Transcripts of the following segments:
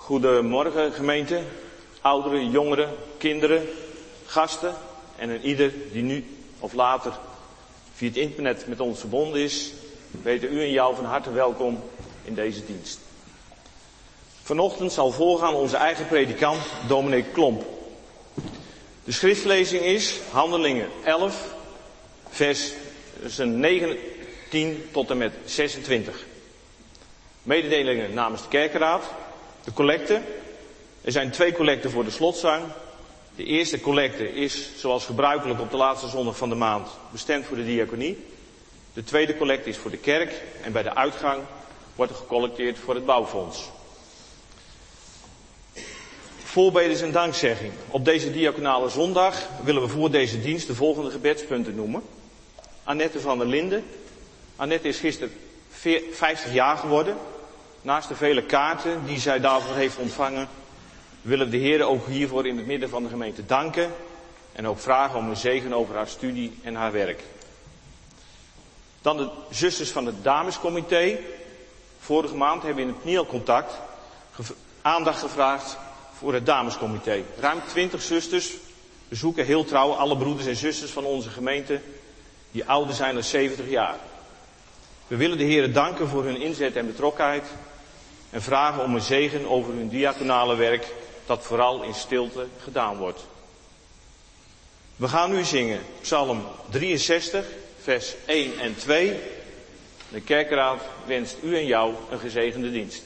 Goedemorgen gemeente, ouderen, jongeren, kinderen, gasten en een ieder die nu of later via het internet met ons verbonden is, weten u en jou van harte welkom in deze dienst. Vanochtend zal voorgaan onze eigen predikant, dominee Klomp. De schriftlezing is Handelingen 11, versen 19 tot en met 26. Mededelingen namens de kerkenraad. De collecte. Er zijn 2 collecten voor de slotzang. De eerste collecte is, zoals gebruikelijk op de laatste zondag van de maand, bestemd voor de diaconie. De tweede collecte is voor de kerk en bij de uitgang wordt er gecollecteerd voor het bouwfonds. Voorbedens en dankzegging. Op deze diaconale zondag willen we voor deze dienst de volgende gebedspunten noemen. Annette van der Linden. Annette is gisteren 50 jaar geworden. Naast de vele kaarten die zij daarvoor heeft ontvangen, willen we de Heer ook hiervoor in het midden van de gemeente danken. En ook vragen om een zegen over haar studie en haar werk. Dan de zusters van het damescomité. Vorige maand hebben we in het NIEL-contact aandacht gevraagd voor het damescomité. Ruim 20 zusters bezoeken heel trouw alle broeders en zusters van onze gemeente die ouder zijn dan 70 jaar. We willen de Heer danken voor hun inzet en betrokkenheid en vragen om een zegen over hun diaconale werk dat vooral in stilte gedaan wordt. We gaan nu zingen Psalm 63, vers 1 en 2. De kerkenraad wenst u en jou een gezegende dienst.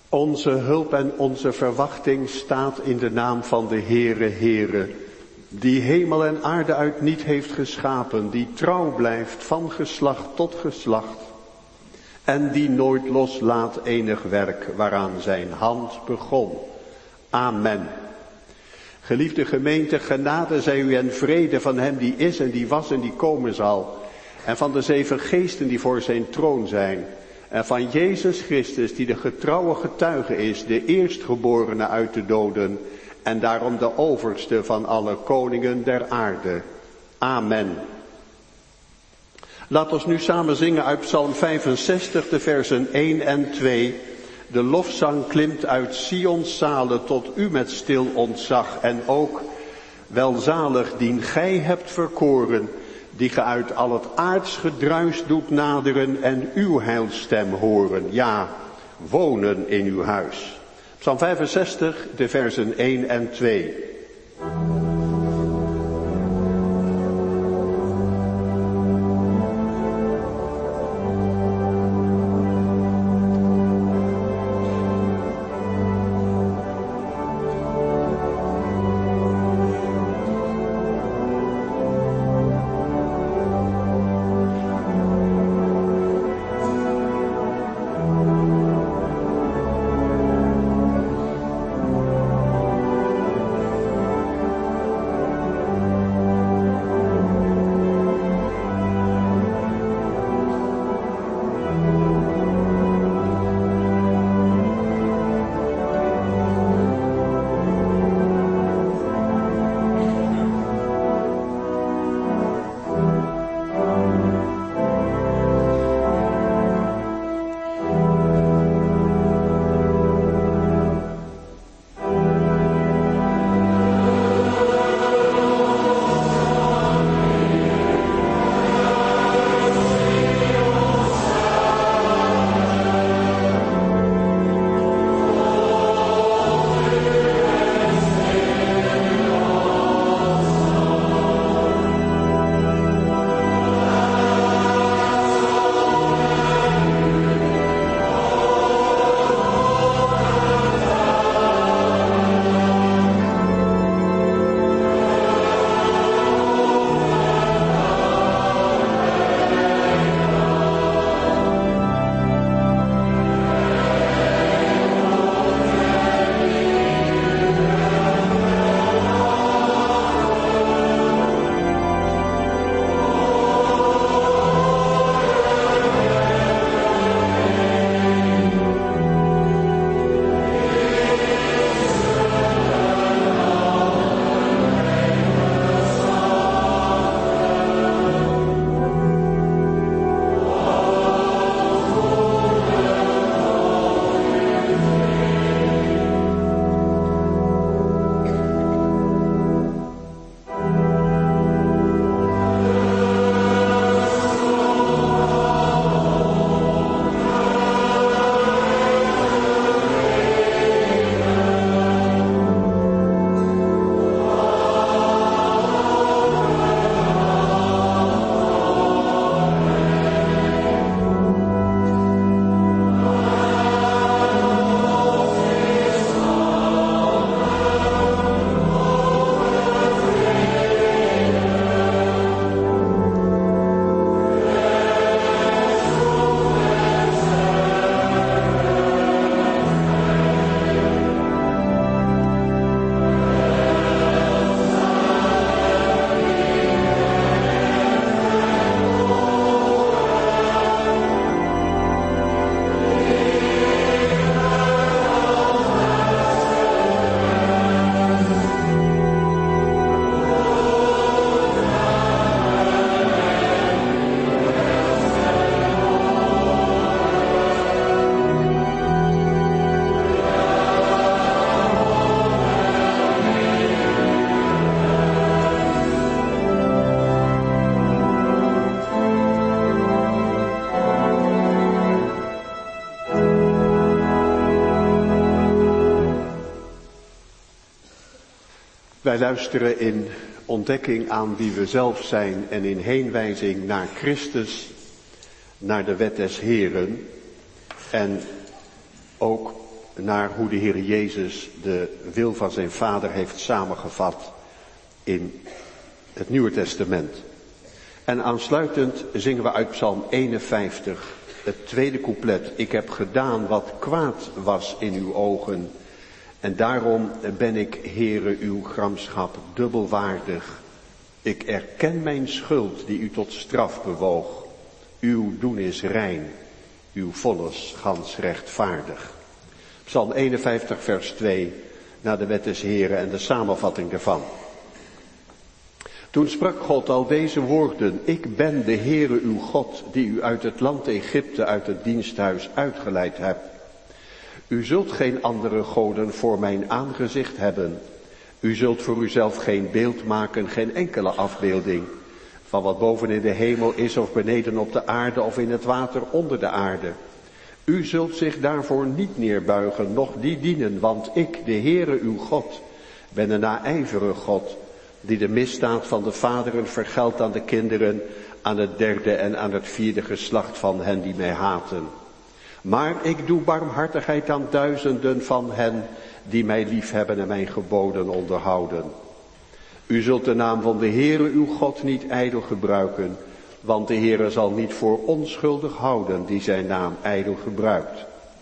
Onze hulp en onze verwachting staat in de naam van de Heere, die hemel en aarde uit niet heeft geschapen, die trouw blijft van geslacht tot geslacht en die nooit loslaat enig werk waaraan zijn hand begon. Amen. Geliefde gemeente, genade zij u en vrede van hem die is en die was en die komen zal, en van de 7 geesten die voor zijn troon zijn, en van Jezus Christus die de getrouwe getuige is, de eerstgeborene uit de doden, en daarom de overste van alle koningen der aarde. Amen. Laat ons nu samen zingen uit Psalm 65, de versen 1 en 2. De lofzang klimt uit Sions zalen tot u met stil ontzag. En ook welzalig dien gij hebt verkoren, die ge uit al het aards gedruis doet naderen en uw heilstem horen. Ja, wonen in uw huis. Psalm 65, de versen 1 en 2. Wij luisteren in ontdekking aan wie we zelf zijn en in heenwijzing naar Christus, naar de wet des Heren. En ook naar hoe de Heer Jezus de wil van zijn Vader heeft samengevat in het Nieuwe Testament. En aansluitend zingen we uit Psalm 51, het tweede couplet. Ik heb gedaan wat kwaad was in uw ogen. En daarom ben ik, Heere, uw gramschap dubbel waardig. Ik erken mijn schuld die u tot straf bewoog. Uw doen is rein, uw vonnis gans rechtvaardig. Psalm 51 vers 2, naar de wet des Heren en de samenvatting daarvan. Toen sprak God al deze woorden, ik ben de Heere uw God, die u uit het land Egypte, uit het diensthuis uitgeleid hebt. U zult geen andere goden voor mijn aangezicht hebben. U zult voor uzelf geen beeld maken, geen enkele afbeelding, van wat boven in de hemel is of beneden op de aarde of in het water onder de aarde. U zult zich daarvoor niet neerbuigen, noch die dienen, want ik, de Heere uw God, ben een naijverige God, die de misdaad van de vaderen vergeldt aan de kinderen, aan het derde en aan het vierde geslacht van hen die mij haten. Maar ik doe barmhartigheid aan duizenden van hen die mij liefhebben en mijn geboden onderhouden. U zult de naam van de Heere uw God niet ijdel gebruiken, want de Heere zal niet voor onschuldig houden die zijn naam ijdel gebruikt.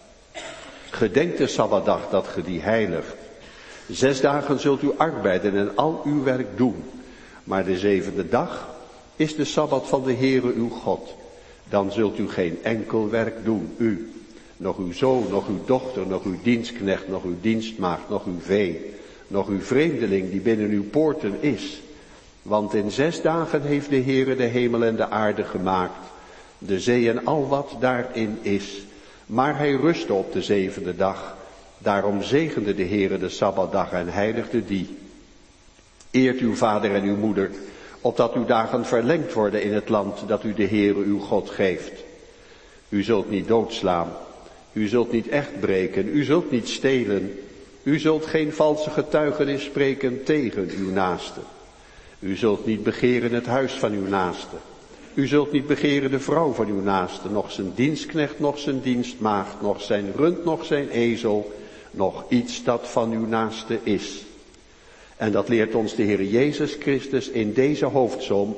Gedenk de Sabbatdag dat ge die heiligt. 6 dagen zult u arbeiden en al uw werk doen. Maar de 7e dag is de Sabbat van de Heere uw God. Dan zult u geen enkel werk doen, u, nog uw zoon, nog uw dochter, nog uw dienstknecht, nog uw dienstmaagd, nog uw vee, nog uw vreemdeling die binnen uw poorten is. Want in 6 dagen heeft de Heere de hemel en de aarde gemaakt, de zee en al wat daarin is. Maar hij rustte op de 7e dag. Daarom zegende de Heere de Sabbatdag en heiligde die. Eert uw vader en uw moeder, opdat uw dagen verlengd worden in het land dat u de Heere uw God geeft. U zult niet doodslaan, u zult niet echt breken, u zult niet stelen, u zult geen valse getuigenis spreken tegen uw naaste. U zult niet begeren het huis van uw naaste. U zult niet begeren de vrouw van uw naaste, noch zijn dienstknecht, noch zijn dienstmaagd, noch zijn rund, noch zijn ezel, nog iets dat van uw naaste is. En dat leert ons de Heer Jezus Christus in deze hoofdsom.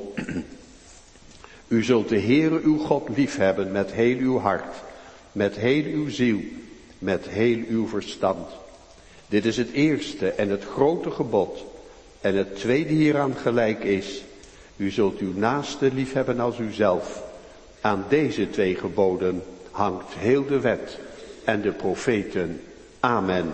U zult de Heere uw God liefhebben met heel uw hart, met heel uw ziel, met heel uw verstand. Dit is het eerste en het grote gebod. En het tweede hieraan gelijk is, u zult uw naaste liefhebben als uzelf. Aan deze 2 geboden hangt heel de wet en de profeten. Amen.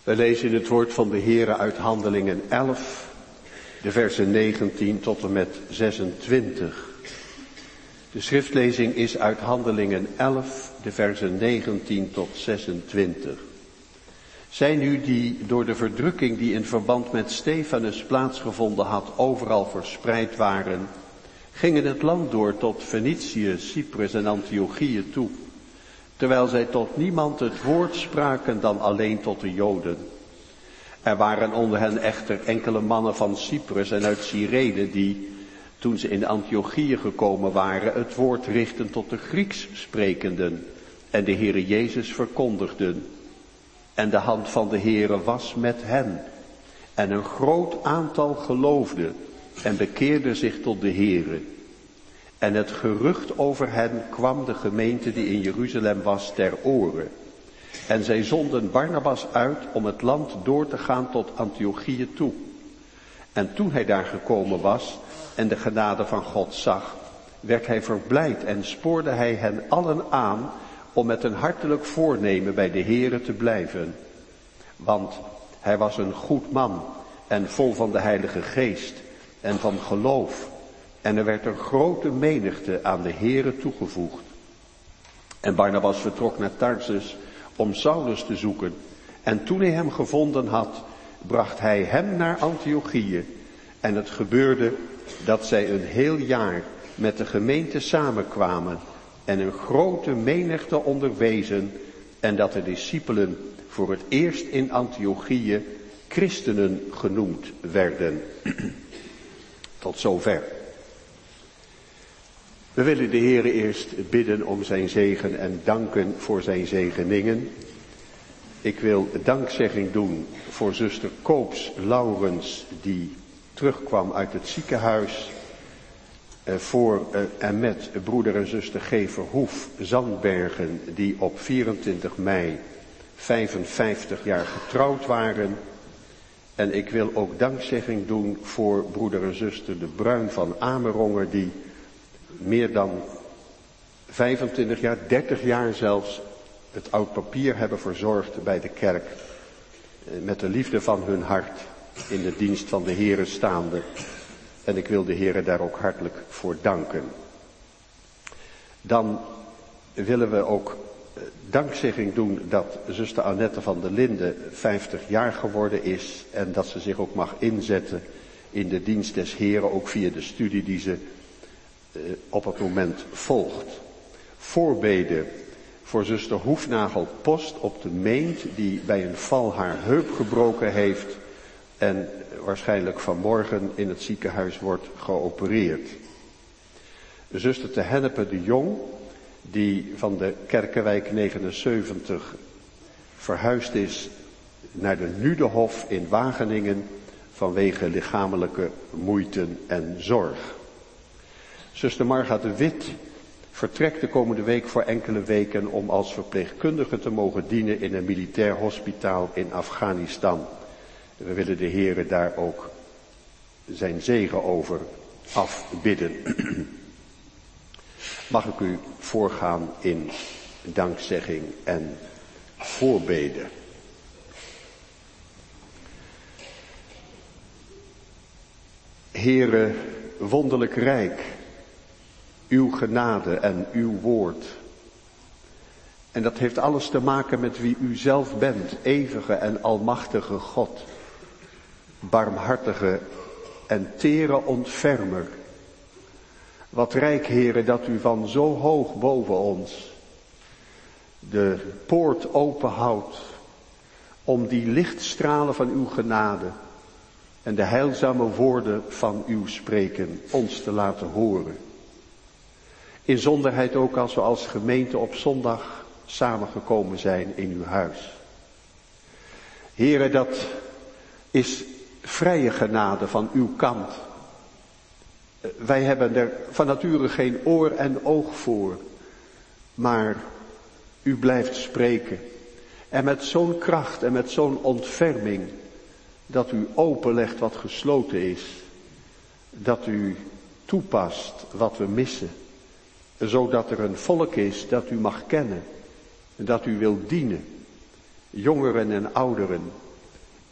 We lezen het woord van de Heere uit Handelingen 11, de versen 19 tot en met 26. De schriftlezing is uit Handelingen 11, de versen 19 tot 26. Zij nu die door de verdrukking die in verband met Stefanus plaatsgevonden had overal verspreid waren, gingen het land door tot Venetië, Cyprus en Antiochië toe, terwijl zij tot niemand het woord spraken dan alleen tot de Joden. Er waren onder hen echter enkele mannen van Cyprus en uit Cyrene die, toen ze in Antiochië gekomen waren, het woord richtten tot de Grieks sprekenden en de Heere Jezus verkondigden. En de hand van de Heere was met hen. En een groot aantal geloofde en bekeerde zich tot de Heere. En het gerucht over hen kwam de gemeente die in Jeruzalem was ter oren. En zij zonden Barnabas uit om het land door te gaan tot Antiochië toe. En toen hij daar gekomen was en de genade van God zag, werd hij verblijd en spoorde hij hen allen aan om met een hartelijk voornemen bij de Heere te blijven. Want hij was een goed man en vol van de Heilige Geest en van geloof. En er werd een grote menigte aan de Heere toegevoegd. En Barnabas vertrok naar Tarsus om Saulus te zoeken. En toen hij hem gevonden had, bracht hij hem naar Antiochië. En het gebeurde dat zij een heel jaar met de gemeente samenkwamen en een grote menigte onderwezen, en dat de discipelen voor het eerst in Antiochië christenen genoemd werden. Tot zover. We willen de Heere eerst bidden om zijn zegen en danken voor zijn zegeningen. Ik wil dankzegging doen voor zuster Koops Laurens, die terugkwam uit het ziekenhuis. Voor en met broeder en zuster G. Verhoef Zandbergen, die op 24 mei 55 jaar getrouwd waren. En ik wil ook dankzegging doen voor broeder en zuster De Bruin van Amerongen, die meer dan 25 jaar, 30 jaar zelfs, het oud papier hebben verzorgd bij de kerk. Met de liefde van hun hart in de dienst van de Heere staande. En ik wil de Heere daar ook hartelijk voor danken. Dan willen we ook dankzegging doen dat zuster Annette van der Linden 50 jaar geworden is. En dat ze zich ook mag inzetten in de dienst des Heeren, ook via de studie die ze op het moment volgt. Voorbeden voor zuster Hoefnagel Post op de Meent, die bij een val haar heup gebroken heeft en waarschijnlijk vanmorgen in het ziekenhuis wordt geopereerd. Zuster te Hennepe de Jong, die van de Kerkenwijk 79 verhuisd is naar de Nudehof in Wageningen vanwege lichamelijke moeiten en zorg. Zuster Marga de Wit vertrekt de komende week voor enkele weken om als verpleegkundige te mogen dienen in een militair hospitaal in Afghanistan. We willen de Heere daar ook zijn zegen over afbidden. Mag ik u voorgaan in dankzegging en voorbeden. Heere, wonderlijk rijk, uw genade en uw woord. En dat heeft alles te maken met wie u zelf bent, eeuwige en almachtige God. Barmhartige en tere ontfermer. Wat rijk, Heere, dat u van zo hoog boven ons de poort openhoudt om die lichtstralen van uw genade en de heilzame woorden van uw spreken ons te laten horen. Inzonderheid ook als we als gemeente op zondag samengekomen zijn in uw huis. Heere, dat is vrije genade van uw kant. Wij hebben er van nature geen oor en oog voor, maar u blijft spreken. En met zo'n kracht en met zo'n ontferming, dat u openlegt wat gesloten is. Dat u toepast wat we missen. Zodat er een volk is dat u mag kennen. Dat u wilt dienen. Jongeren en ouderen.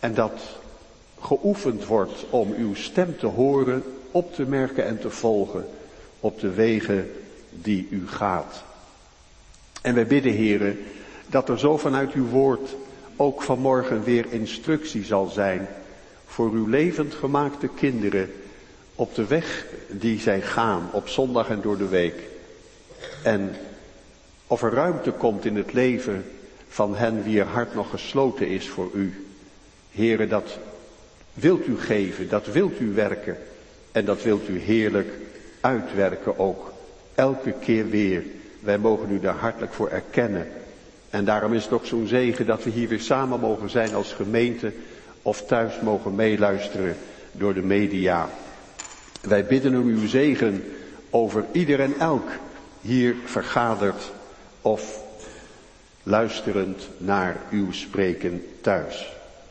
En dat geoefend wordt om uw stem te horen, op te merken en te volgen op de wegen die u gaat. En wij bidden, Heere, dat er zo vanuit uw woord ook vanmorgen weer instructie zal zijn voor uw levend gemaakte kinderen op de weg die zij gaan, op zondag en door de week. En of er ruimte komt in het leven van hen wier hart nog gesloten is voor u. Heere, dat wilt u geven, dat wilt u werken en dat wilt u heerlijk uitwerken ook. Elke keer weer. Wij mogen u daar hartelijk voor erkennen. En daarom is het ook zo'n zegen dat we hier weer samen mogen zijn als gemeente of thuis mogen meeluisteren door de media. Wij bidden om uw zegen over ieder en elk hier vergaderd of luisterend naar uw spreken thuis.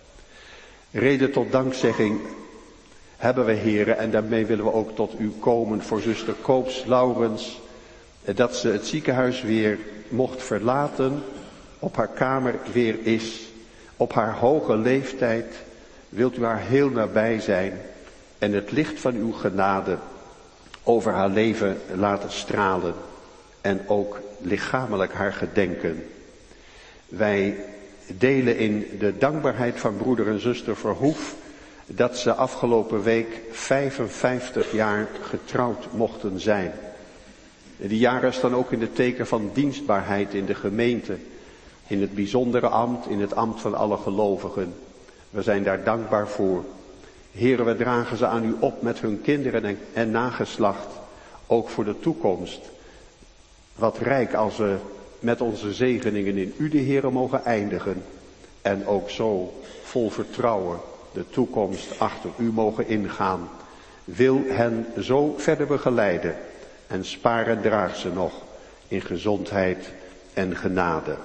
Reden tot dankzegging hebben we, heren, en daarmee willen we ook tot u komen voor zuster Koops Laurens, dat ze het ziekenhuis weer mocht verlaten, op haar kamer weer is, op haar hoge leeftijd. Wilt u haar heel nabij zijn en het licht van uw genade over haar leven laten stralen en ook lichamelijk haar gedenken. Wij delen in de dankbaarheid van broeder en zuster Verhoef dat ze afgelopen week 55 jaar getrouwd mochten zijn. Die jaren staan ook in het teken van dienstbaarheid in de gemeente, in het bijzondere ambt, in het ambt van alle gelovigen. We zijn daar dankbaar voor. Heren, we dragen ze aan u op met hun kinderen en nageslacht, ook voor de toekomst. Wat rijk als we met onze zegeningen in u, de Heere, mogen eindigen. En ook zo vol vertrouwen de toekomst achter u mogen ingaan. Wil hen zo verder begeleiden en spaar en draag ze nog in gezondheid en genade.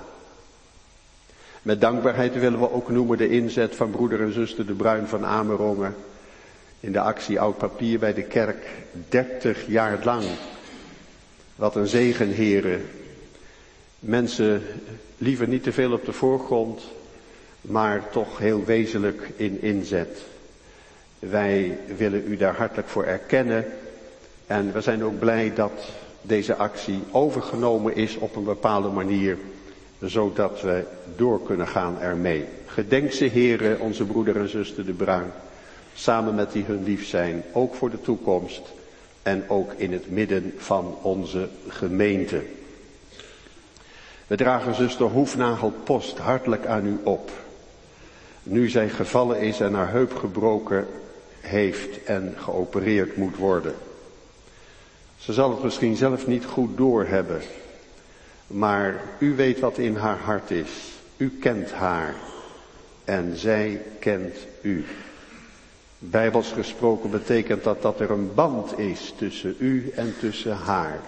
Met dankbaarheid willen we ook noemen de inzet van broeder en zuster De Bruin van Amerongen in de actie Oud Papier bij de kerk, 30 jaar lang. Wat een zegen, heren. Mensen liever niet te veel op de voorgrond, maar toch heel wezenlijk in inzet. Wij willen u daar hartelijk voor erkennen en we zijn ook blij dat deze actie overgenomen is op een bepaalde manier, zodat we door kunnen gaan ermee. Gedenk ze, heren, onze broeder en zuster De Bruin, samen met die hun lief zijn, ook voor de toekomst en ook in het midden van onze gemeente. We dragen zuster Hoefnagel-Post hartelijk aan u op. Nu zij gevallen is en haar heup gebroken heeft en geopereerd moet worden. Ze zal het misschien zelf niet goed doorhebben. Maar u weet wat in haar hart is. U kent haar. En zij kent u. Bijbels gesproken betekent dat er een band is tussen u en tussen haar.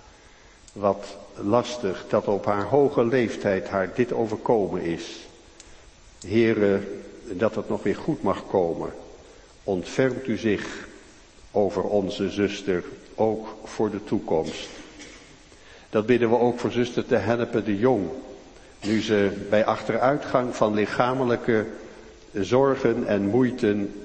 Wat lastig dat op haar hoge leeftijd haar dit overkomen is. Heere, dat het nog weer goed mag komen. Ontfermt u zich over onze zuster, ook voor de toekomst. Dat bidden we ook voor zuster Te Hennepe de Jong. Nu ze bij achteruitgang van lichamelijke zorgen en moeiten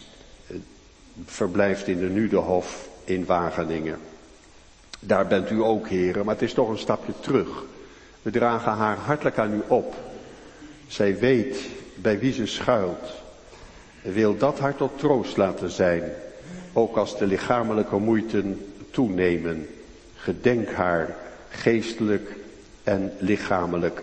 verblijft in de Nudehof in Wageningen. Daar bent u ook, heren, maar het is toch een stapje terug. We dragen haar hartelijk aan u op. Zij weet bij wie ze schuilt. Wil dat haar tot troost laten zijn, ook als de lichamelijke moeiten toenemen. Gedenk haar geestelijk en lichamelijk.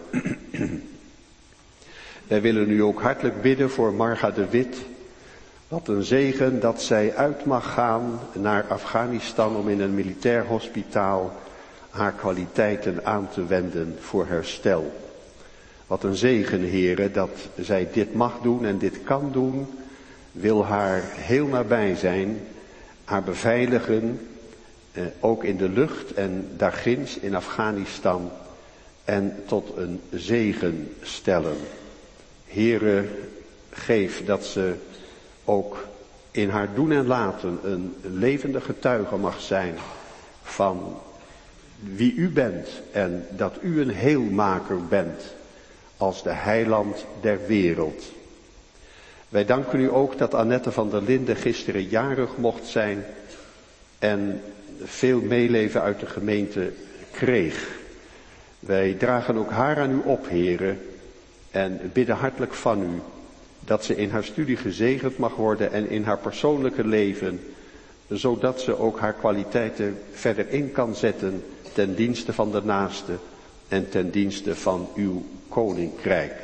Wij willen u ook hartelijk bidden voor Marga de Wit. Wat een zegen dat zij uit mag gaan naar Afghanistan om in een militair hospitaal haar kwaliteiten aan te wenden voor herstel. Wat een zegen, heren, dat zij dit mag doen en dit kan doen. Wil haar heel nabij zijn, haar beveiligen, ook in de lucht en daarginds in Afghanistan. En tot een zegen stellen. Heren, geef dat ze ook in haar doen en laten een levende getuige mag zijn van wie u bent en dat u een heelmaker bent als de heiland der wereld. Wij danken u ook dat Annette van der Linden gisteren jarig mocht zijn en veel meeleven uit de gemeente kreeg. Wij dragen ook haar aan u op, heren, en bidden hartelijk van u dat ze in haar studie gezegend mag worden en in haar persoonlijke leven, zodat ze ook haar kwaliteiten verder in kan zetten ten dienste van de naaste en ten dienste van uw koninkrijk.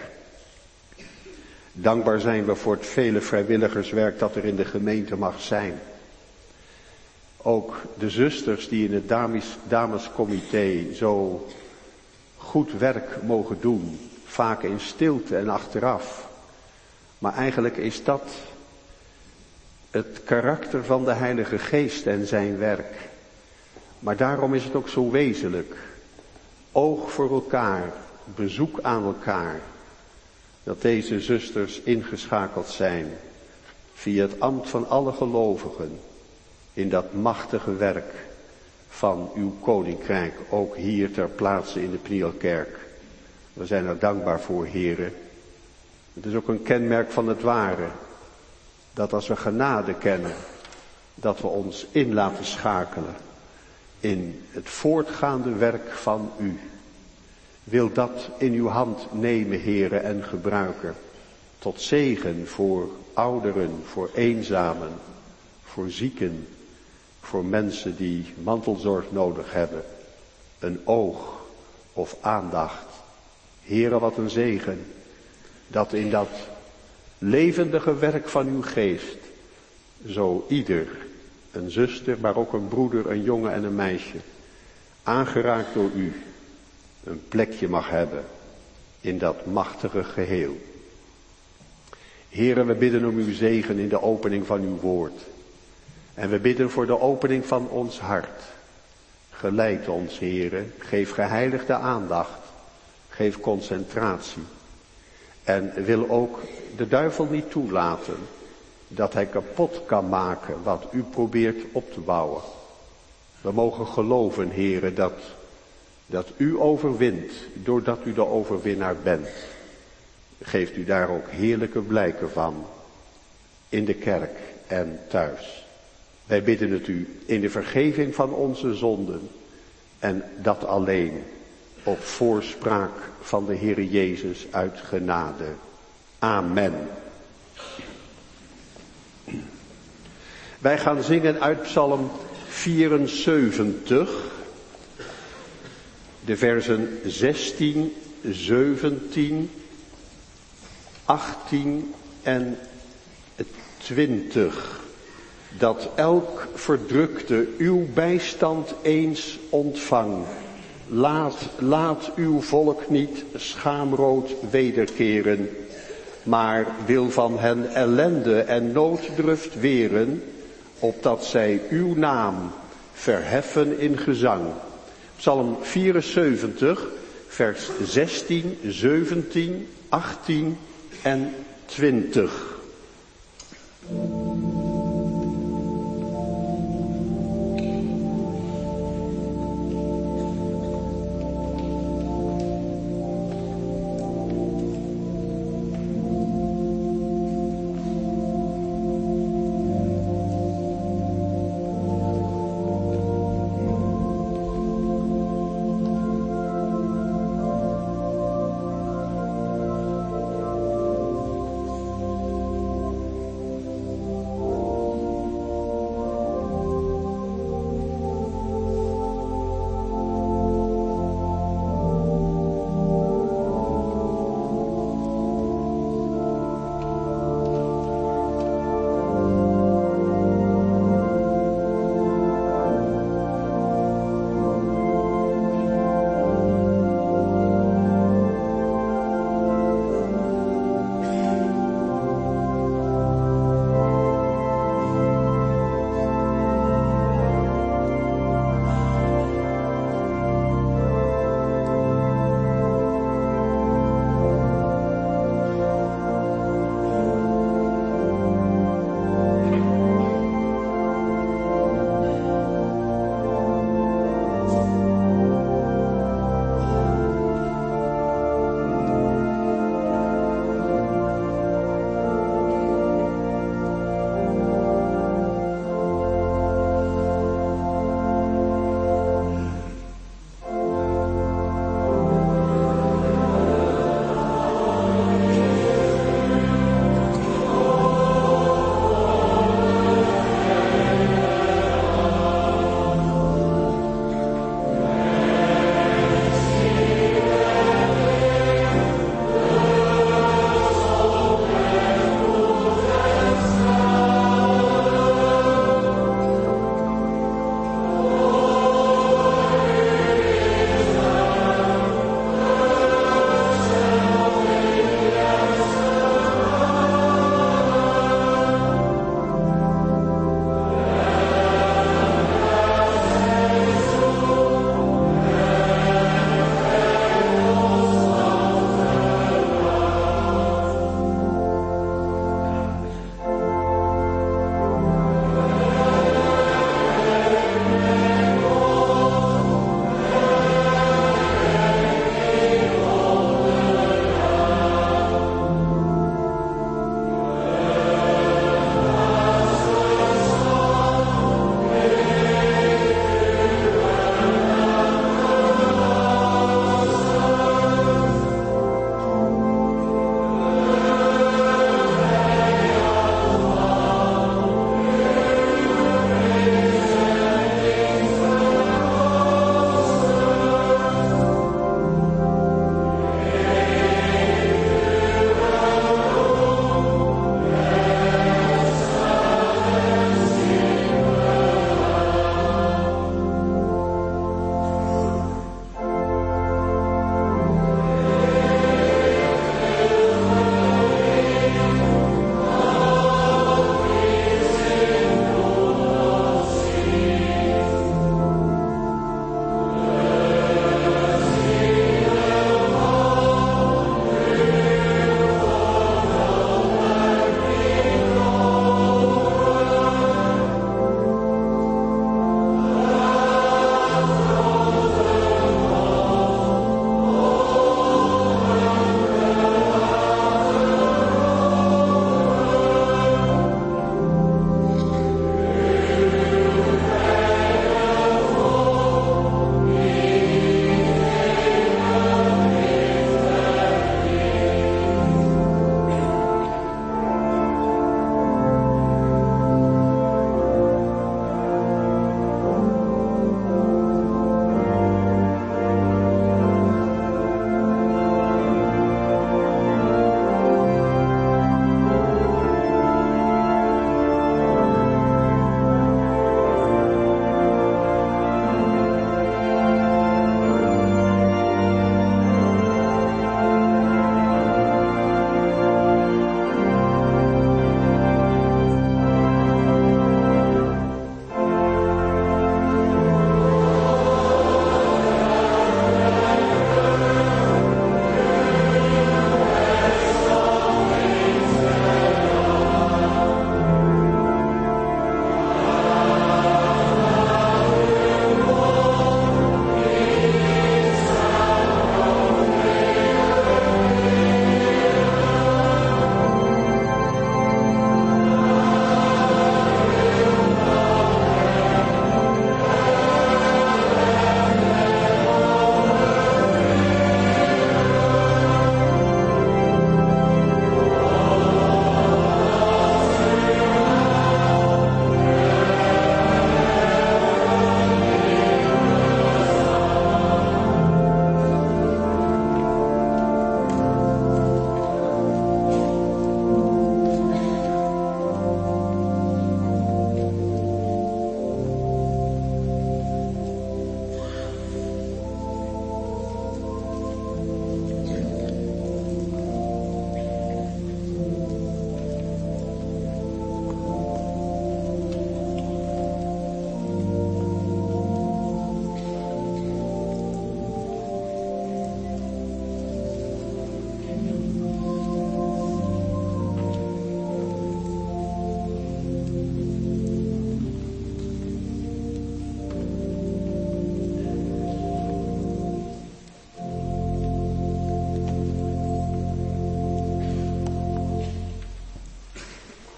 Dankbaar zijn we voor het vele vrijwilligerswerk dat er in de gemeente mag zijn. Ook de zusters die in het damescomité zo goed werk mogen doen, vaak in stilte en achteraf. Maar eigenlijk is dat het karakter van de Heilige Geest en zijn werk. Maar daarom is het ook zo wezenlijk. Oog voor elkaar, bezoek aan elkaar. Dat deze zusters ingeschakeld zijn via het ambt van alle gelovigen in dat machtige werk van uw koninkrijk, ook hier ter plaatse in de Pnielkerk. We zijn er dankbaar voor, heren. Het is ook een kenmerk van het ware, dat als we genade kennen, dat we ons in laten schakelen in het voortgaande werk van u. Wil dat in uw hand nemen, heren, en gebruiken. Tot zegen voor ouderen, voor eenzamen, voor zieken, voor mensen die mantelzorg nodig hebben. Een oog of aandacht. Heren, wat een zegen. Dat in dat levendige werk van uw geest, zo ieder, een zuster, maar ook een broeder, een jongen en een meisje, aangeraakt door u, een plekje mag hebben in dat machtige geheel. Heren, we bidden om uw zegen in de opening van uw woord. En we bidden voor de opening van ons hart. Geleid ons, heren, geef geheiligde aandacht, geef concentratie. En wil ook de duivel niet toelaten dat hij kapot kan maken wat u probeert op te bouwen. We mogen geloven, heren, dat u overwint doordat u de overwinnaar bent. Geeft u daar ook heerlijke blijken van in de kerk en thuis. Wij bidden het u in de vergeving van onze zonden en dat alleen op voorspraak van de Heere Jezus uit genade. Amen. Wij gaan zingen uit Psalm 74, de versen 16, 17, 18 en 20. Dat elk verdrukte uw bijstand eens ontvang. Laat uw volk niet schaamrood wederkeren, maar wil van hen ellende en nooddruft weren, opdat zij uw naam verheffen in gezang. Psalm 74, vers 16, 17, 18 en 20.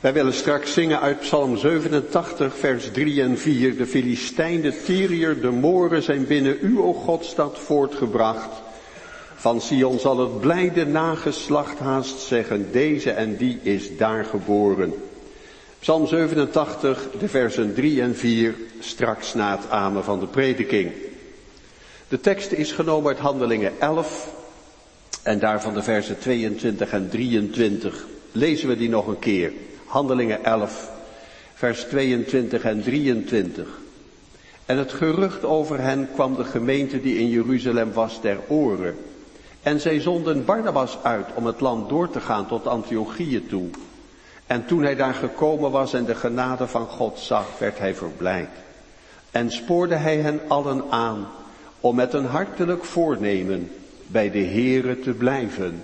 Wij willen straks zingen uit Psalm 87, vers 3 en 4. De Filistijn, de Tyriër, de Mooren zijn binnen u, o Godstad, voortgebracht. Van Sion zal het blijde nageslacht haast zeggen, deze en die is daar geboren. Psalm 87, de versen 3 en 4, straks na het amen van de prediking. De tekst is genomen uit Handelingen 11 en daarvan de versen 22 en 23. Lezen we die nog een keer. Handelingen 11, vers 22 en 23. En het gerucht over hen kwam de gemeente die in Jeruzalem was ter oren. En zij zonden Barnabas uit om het land door te gaan tot Antiochië toe. En toen hij daar gekomen was en de genade van God zag, werd hij verblijd. En spoorde hij hen allen aan om met een hartelijk voornemen bij de Here te blijven.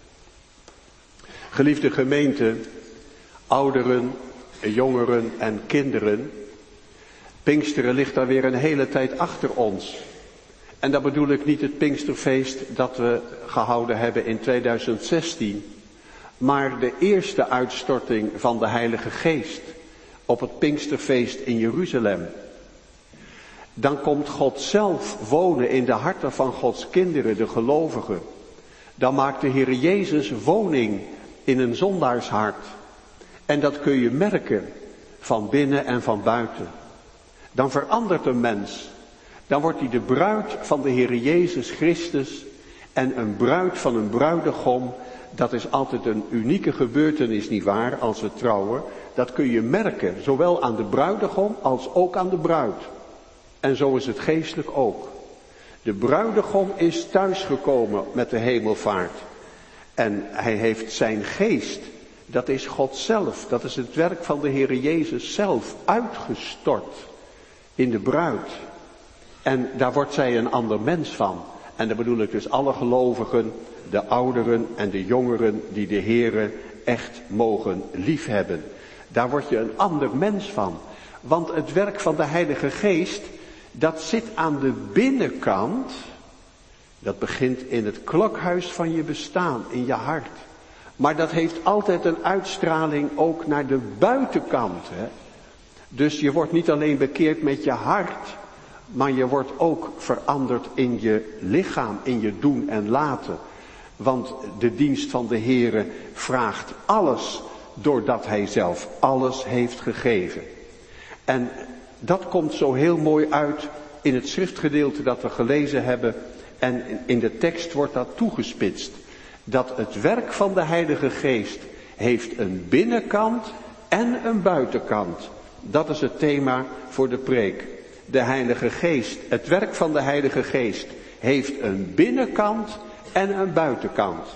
Geliefde gemeente, ouderen, jongeren en kinderen, Pinksteren ligt daar weer een hele tijd achter ons. En dat bedoel ik niet het Pinksterfeest dat we gehouden hebben in 2016, maar de eerste uitstorting van de Heilige Geest op het Pinksterfeest in Jeruzalem. Dan komt God zelf wonen in de harten van Gods kinderen, de gelovigen. Dan maakt de Heer Jezus woning in een zondaarshart. En dat kun je merken van binnen en van buiten. Dan verandert een mens. Dan wordt hij de bruid van de Heer Jezus Christus. En een bruid van een bruidegom, dat is altijd een unieke gebeurtenis, nietwaar, als we trouwen. Dat kun je merken, zowel aan de bruidegom als ook aan de bruid. En zo is het geestelijk ook. De bruidegom is thuisgekomen met de hemelvaart. En hij heeft zijn geest, dat is God zelf, dat is het werk van de Heer Jezus zelf, uitgestort in de bruid. En daar wordt zij een ander mens van. En daar bedoel ik dus alle gelovigen, de ouderen en de jongeren die de Heere echt mogen liefhebben. Daar word je een ander mens van. Want het werk van de Heilige Geest, dat zit aan de binnenkant. Dat begint in het klokhuis van je bestaan, in je hart. Maar dat heeft altijd een uitstraling ook naar de buitenkant. Hè? Dus je wordt niet alleen bekeerd met je hart, maar je wordt ook veranderd in je lichaam, in je doen en laten. Want de dienst van de Heere vraagt alles, doordat hij zelf alles heeft gegeven. En dat komt zo heel mooi uit in het schriftgedeelte dat we gelezen hebben. En in de tekst wordt dat toegespitst. Dat het werk van de Heilige Geest heeft een binnenkant en een buitenkant. Dat is het thema voor de preek. De Heilige Geest, het werk van de Heilige Geest heeft een binnenkant en een buitenkant.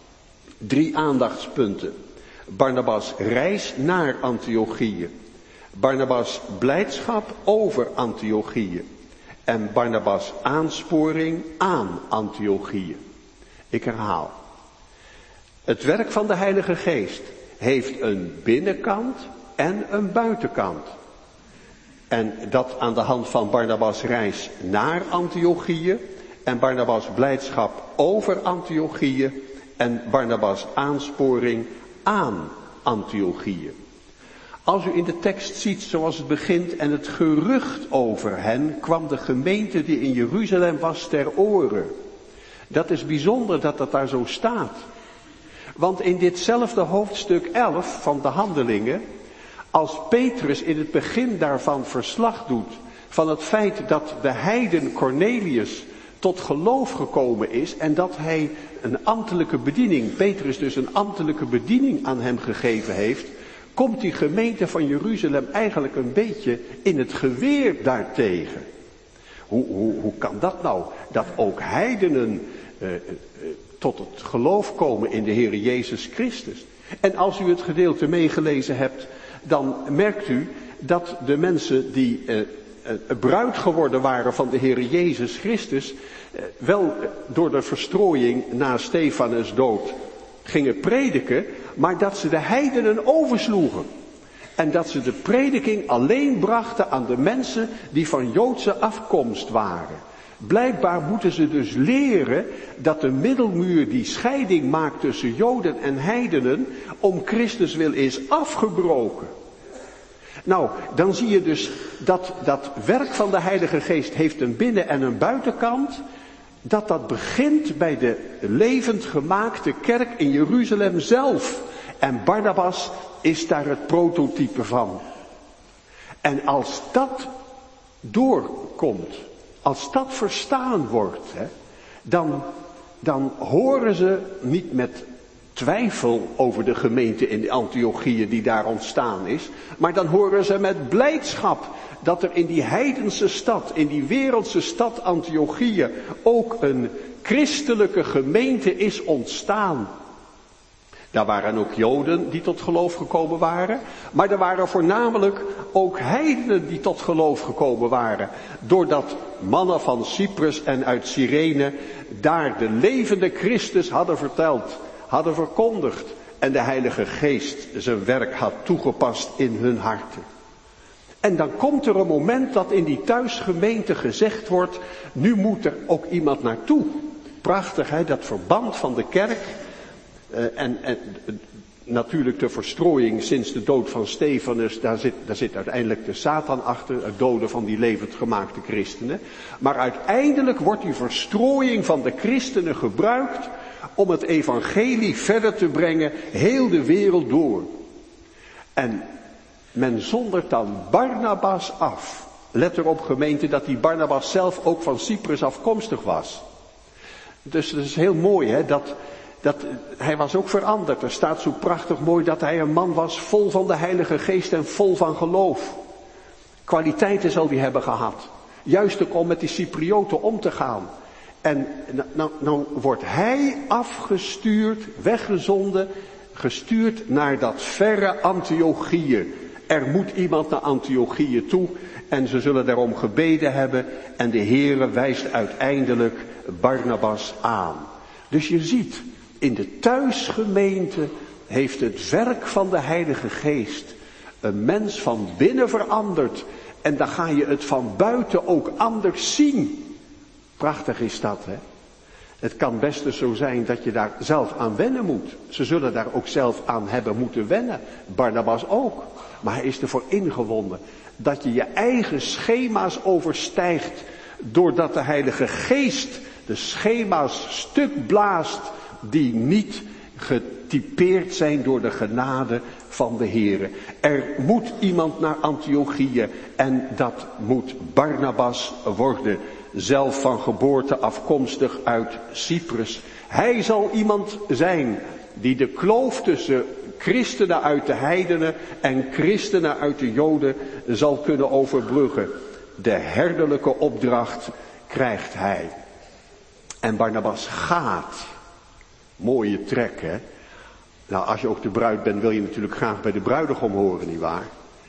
3 aandachtspunten. Barnabas' reis naar Antiochië. Barnabas' blijdschap over Antiochië. En Barnabas' aansporing aan Antiochië. Ik herhaal. Het werk van de Heilige Geest heeft een binnenkant en een buitenkant. En dat aan de hand van Barnabas' reis naar Antiochië en Barnabas' blijdschap over Antiochië en Barnabas' aansporing aan Antiochië. Als u in de tekst ziet zoals het begint en het gerucht over hen kwam de gemeente die in Jeruzalem was ter oren. Dat is bijzonder dat dat daar zo staat. Want in ditzelfde hoofdstuk 11 van de Handelingen, als Petrus in het begin daarvan verslag doet van het feit dat de heiden Cornelius tot geloof gekomen is en dat hij een ambtelijke bediening, Petrus dus een ambtelijke bediening aan hem gegeven heeft, komt die gemeente van Jeruzalem eigenlijk een beetje in het geweer daartegen. Hoe kan dat nou? Dat ook heidenen tot het geloof komen in de Heer Jezus Christus. En als u het gedeelte meegelezen hebt, dan merkt u dat de mensen die bruid geworden waren van de Heer Jezus Christus, wel door de verstrooiing na Stefanus dood gingen prediken, maar dat ze de heidenen oversloegen. En dat ze de prediking alleen brachten aan de mensen die van Joodse afkomst waren. Blijkbaar moeten ze dus leren dat de middelmuur die scheiding maakt tussen Joden en heidenen om Christus wil is afgebroken. Nou, dan zie je dus dat werk van de Heilige Geest heeft een binnen- en een buitenkant. Dat begint bij de levend gemaakte kerk in Jeruzalem zelf. En Barnabas is daar het prototype van. En als dat doorkomt, als dat verstaan wordt, dan horen ze niet met twijfel over de gemeente in Antiochië die daar ontstaan is, maar dan horen ze met blijdschap dat er in die heidense stad, in die wereldse stad Antiochië, ook een christelijke gemeente is ontstaan. Daar waren ook Joden die tot geloof gekomen waren, maar er waren voornamelijk ook heidenen die tot geloof gekomen waren. Doordat mannen van Cyprus en uit Cyrene daar de levende Christus hadden verteld, hadden verkondigd en de Heilige Geest zijn werk had toegepast in hun harten. En dan komt er een moment dat in die thuisgemeente gezegd wordt, nu moet er ook iemand naartoe. Prachtig, hè, dat verband van de kerk. En natuurlijk de verstrooiing sinds de dood van Stefanus, daar zit uiteindelijk de Satan achter, het doden van die levend gemaakte christenen. Maar uiteindelijk wordt die verstrooiing van de christenen gebruikt om het evangelie verder te brengen, heel de wereld door. En men zondert dan Barnabas af. Let erop, gemeente, dat die Barnabas zelf ook van Cyprus afkomstig was. Dus dat is heel mooi, hè, dat hij was ook veranderd. Er staat zo prachtig mooi dat hij een man was vol van de Heilige Geest en vol van geloof. Kwaliteiten zal hij hebben gehad. Juist ook om met die Cyprioten om te gaan. En nou wordt hij afgestuurd, weggezonden, gestuurd naar dat verre Antiochië. Er moet iemand naar Antiochië toe en ze zullen daarom gebeden hebben en de Heere wijst uiteindelijk Barnabas aan. Dus je ziet, in de thuisgemeente heeft het werk van de Heilige Geest een mens van binnen veranderd. En dan ga je het van buiten ook anders zien. Prachtig is dat, hè. Het kan best dus zo zijn dat je daar zelf aan wennen moet. Ze zullen daar ook zelf aan hebben moeten wennen. Barnabas ook. Maar hij is ervoor ingewonden dat je je eigen schema's overstijgt. Doordat de Heilige Geest de schema's stuk blaast die niet getypeerd zijn door de genade van de Heere. Er moet iemand naar Antiochië en dat moet Barnabas worden. Zelf van geboorte afkomstig uit Cyprus. Hij zal iemand zijn die de kloof tussen christenen uit de heidenen en christenen uit de Joden zal kunnen overbruggen. De herderlijke opdracht krijgt hij. En Barnabas gaat. Mooie trek, hè. Nou, als je ook de bruid bent, wil je natuurlijk graag bij de bruidegom horen, nietwaar?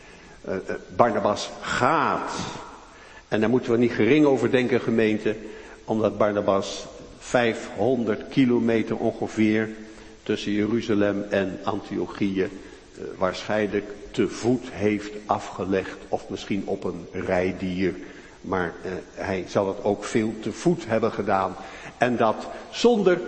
Barnabas gaat. En daar moeten we niet gering over denken, gemeente, omdat Barnabas 500 kilometer ongeveer tussen Jeruzalem en Antiochië waarschijnlijk te voet heeft afgelegd, of misschien op een rijdier. Maar hij zal het ook veel te voet hebben gedaan. En dat zonder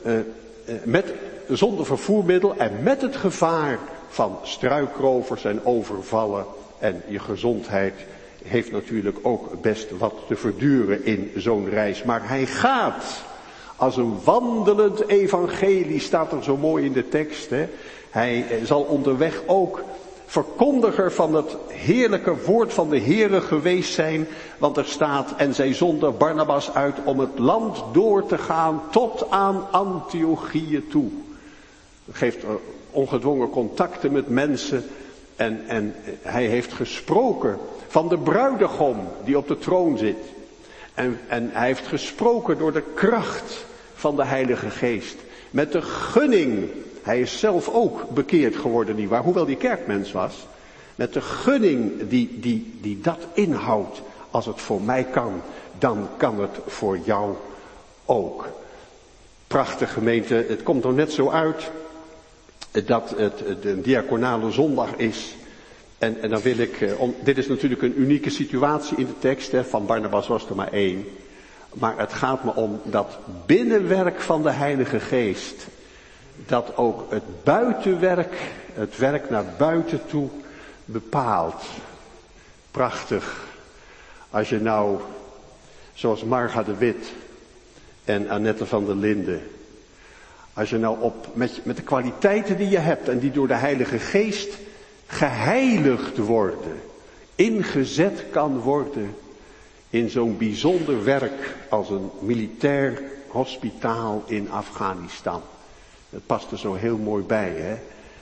vervoermiddel en met het gevaar van struikrovers en overvallen. En je gezondheid heeft natuurlijk ook best wat te verduren in zo'n reis. Maar hij gaat als een wandelend evangelie, staat er zo mooi in de tekst. Hè? Hij zal onderweg ook verkondiger van het heerlijke woord van de Heere geweest zijn. Want er staat, en zij zonden Barnabas uit om het land door te gaan tot aan Antiochië toe. Geeft ongedwongen contacten met mensen. En hij heeft gesproken van de bruidegom die op de troon zit. En hij heeft gesproken door de kracht van de Heilige Geest. Met de gunning. Hij is zelf ook bekeerd geworden, nietwaar? Hoewel hij kerkmens was. Met de gunning die dat inhoudt. Als het voor mij kan, dan kan het voor jou ook. Prachtig, gemeente. Het komt er net zo uit dat het een diaconale zondag is. En dan wil ik, dit is natuurlijk een unieke situatie in de tekst. Hè, van Barnabas was er maar één. Maar het gaat me om dat binnenwerk van de Heilige Geest. Dat ook het buitenwerk, het werk naar buiten toe bepaalt. Prachtig. Als je nou, zoals Marga de Wit en Annette van der Linden. Als je nou met de kwaliteiten die je hebt en die door de Heilige Geest geheiligd worden. Ingezet kan worden in zo'n bijzonder werk als een militair hospitaal in Afghanistan. Dat past er zo heel mooi bij, hè.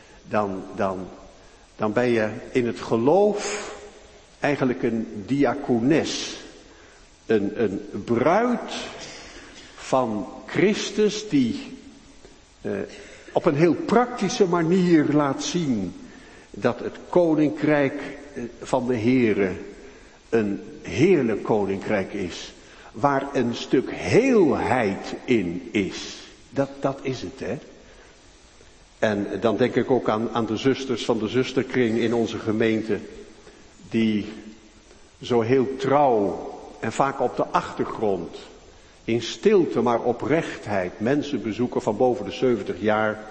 Dan ben je in het geloof eigenlijk een diakones. Een bruid van Christus die op een heel praktische manier laat zien dat het koninkrijk van de Heere een heerlijk koninkrijk is. Waar een stuk heelheid in is. Dat is het, hè. En dan denk ik ook aan de zusters van de zusterkring in onze gemeente. Die zo heel trouw en vaak op de achtergrond, in stilte maar oprechtheid, mensen bezoeken van boven de 70 jaar.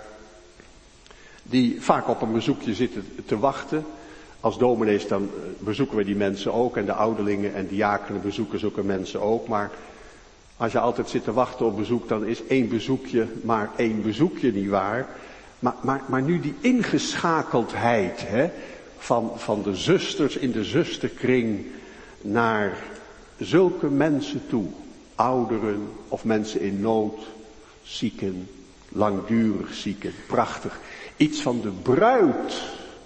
Die vaak op een bezoekje zitten te wachten. Als dominees dan bezoeken we die mensen ook. En de ouderlingen en diakenen bezoeken zulke mensen ook. Maar als je altijd zit te wachten op bezoek, dan is één bezoekje maar één bezoekje, nietwaar. Maar nu die ingeschakeldheid, hè, van de zusters in de zusterkring naar zulke mensen toe. Ouderen of mensen in nood, zieken, langdurig zieken. Prachtig. Iets van de bruid.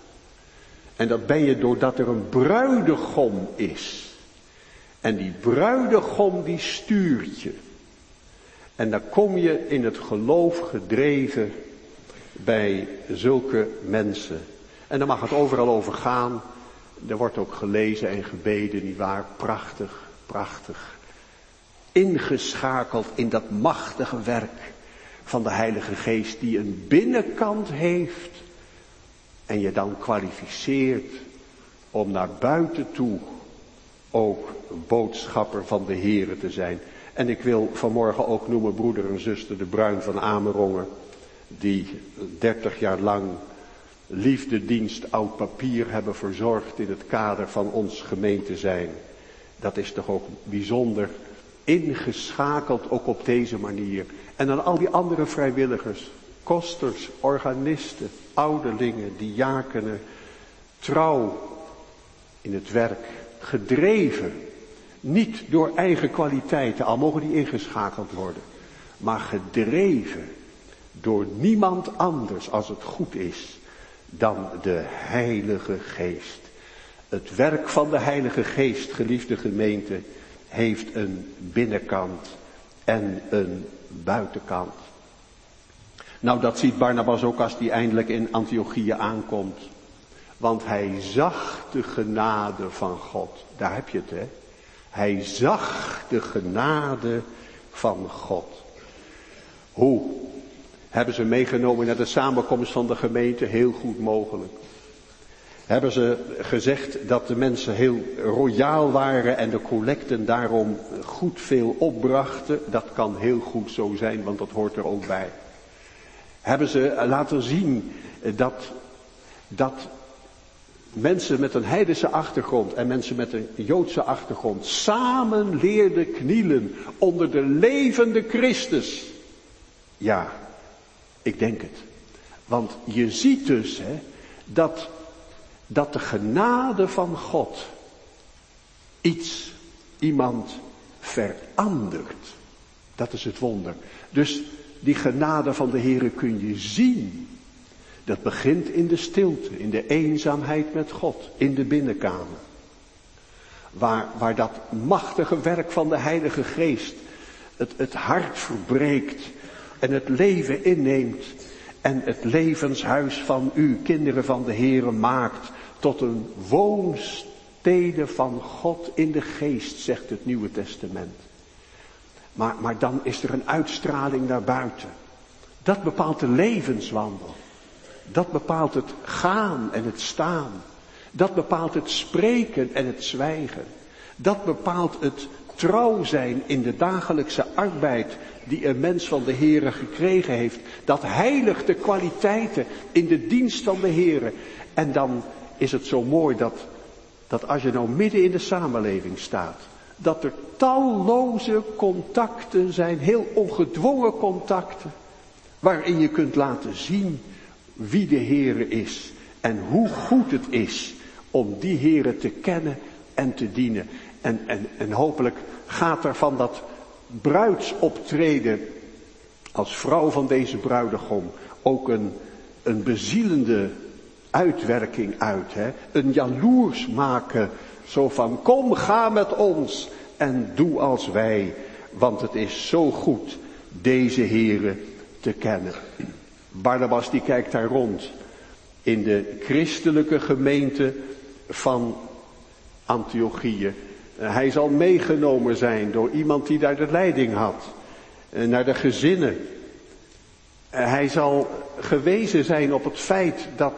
En dat ben je doordat er een bruidegom is. En die bruidegom die stuurt je. En dan kom je in het geloof gedreven bij zulke mensen. En dan mag het overal over gaan. Er wordt ook gelezen en gebeden, nietwaar? Prachtig, prachtig. Ingeschakeld in dat machtige werk van de Heilige Geest die een binnenkant heeft. En je dan kwalificeert om naar buiten toe ook boodschapper van de Heere te zijn. En ik wil vanmorgen ook noemen broeder en zuster de Bruin van Amerongen. Die 30 jaar lang liefdedienst oud papier hebben verzorgd in het kader van ons gemeente zijn. Dat is toch ook bijzonder ingeschakeld ook op deze manier. En dan al die andere vrijwilligers, kosters, organisten, ouderlingen, diakenen, trouw in het werk, gedreven, niet door eigen kwaliteiten, al mogen die ingeschakeld worden, maar gedreven door niemand anders als het goed is dan de Heilige Geest. Het werk van de Heilige Geest, geliefde gemeente, heeft een binnenkant en een buitenkant. Nou, dat ziet Barnabas ook als hij eindelijk in Antiochië aankomt. Want hij zag de genade van God. Daar heb je het, hè. Hij zag de genade van God. Hoe? Hebben ze meegenomen naar de samenkomst van de gemeente? Heel goed mogelijk. Hebben ze gezegd dat de mensen heel royaal waren en de collecten daarom goed veel opbrachten? Dat kan heel goed zo zijn, want dat hoort er ook bij. Hebben ze laten zien dat mensen met een heidense achtergrond en mensen met een Joodse achtergrond samen leerden knielen onder de levende Christus? Ja, ik denk het. Want je ziet dus, hè, dat de genade van God iemand verandert. Dat is het wonder. Dus die genade van de Heere kun je zien. Dat begint in de stilte, in de eenzaamheid met God, in de binnenkamer. Waar dat machtige werk van de Heilige Geest het hart verbreekt en het leven inneemt. En het levenshuis van u, kinderen van de Heere, maakt tot een woonstede van God in de geest, zegt het Nieuwe Testament. Maar dan is er een uitstraling naar buiten. Dat bepaalt de levenswandel. Dat bepaalt het gaan en het staan. Dat bepaalt het spreken en het zwijgen. Dat bepaalt het trouw zijn in de dagelijkse arbeid die een mens van de Heere gekregen heeft. Dat heiligt de kwaliteiten in de dienst van de Heere. En dan is het zo mooi dat als je nou midden in de samenleving staat, dat er talloze contacten zijn, heel ongedwongen contacten, waarin je kunt laten zien wie de Heere is en hoe goed het is om die Heere te kennen en te dienen. En hopelijk gaat er van dat bruidsoptreden als vrouw van deze bruidegom ook een bezielende uitwerking uit. Hè? Een jaloers maken, zo van kom ga met ons en doe als wij. Want het is zo goed deze Heere te kennen. Barnabas die kijkt daar rond in de christelijke gemeente van Antiochië. Hij zal meegenomen zijn door iemand die daar de leiding had. Naar de gezinnen. Hij zal gewezen zijn op het feit dat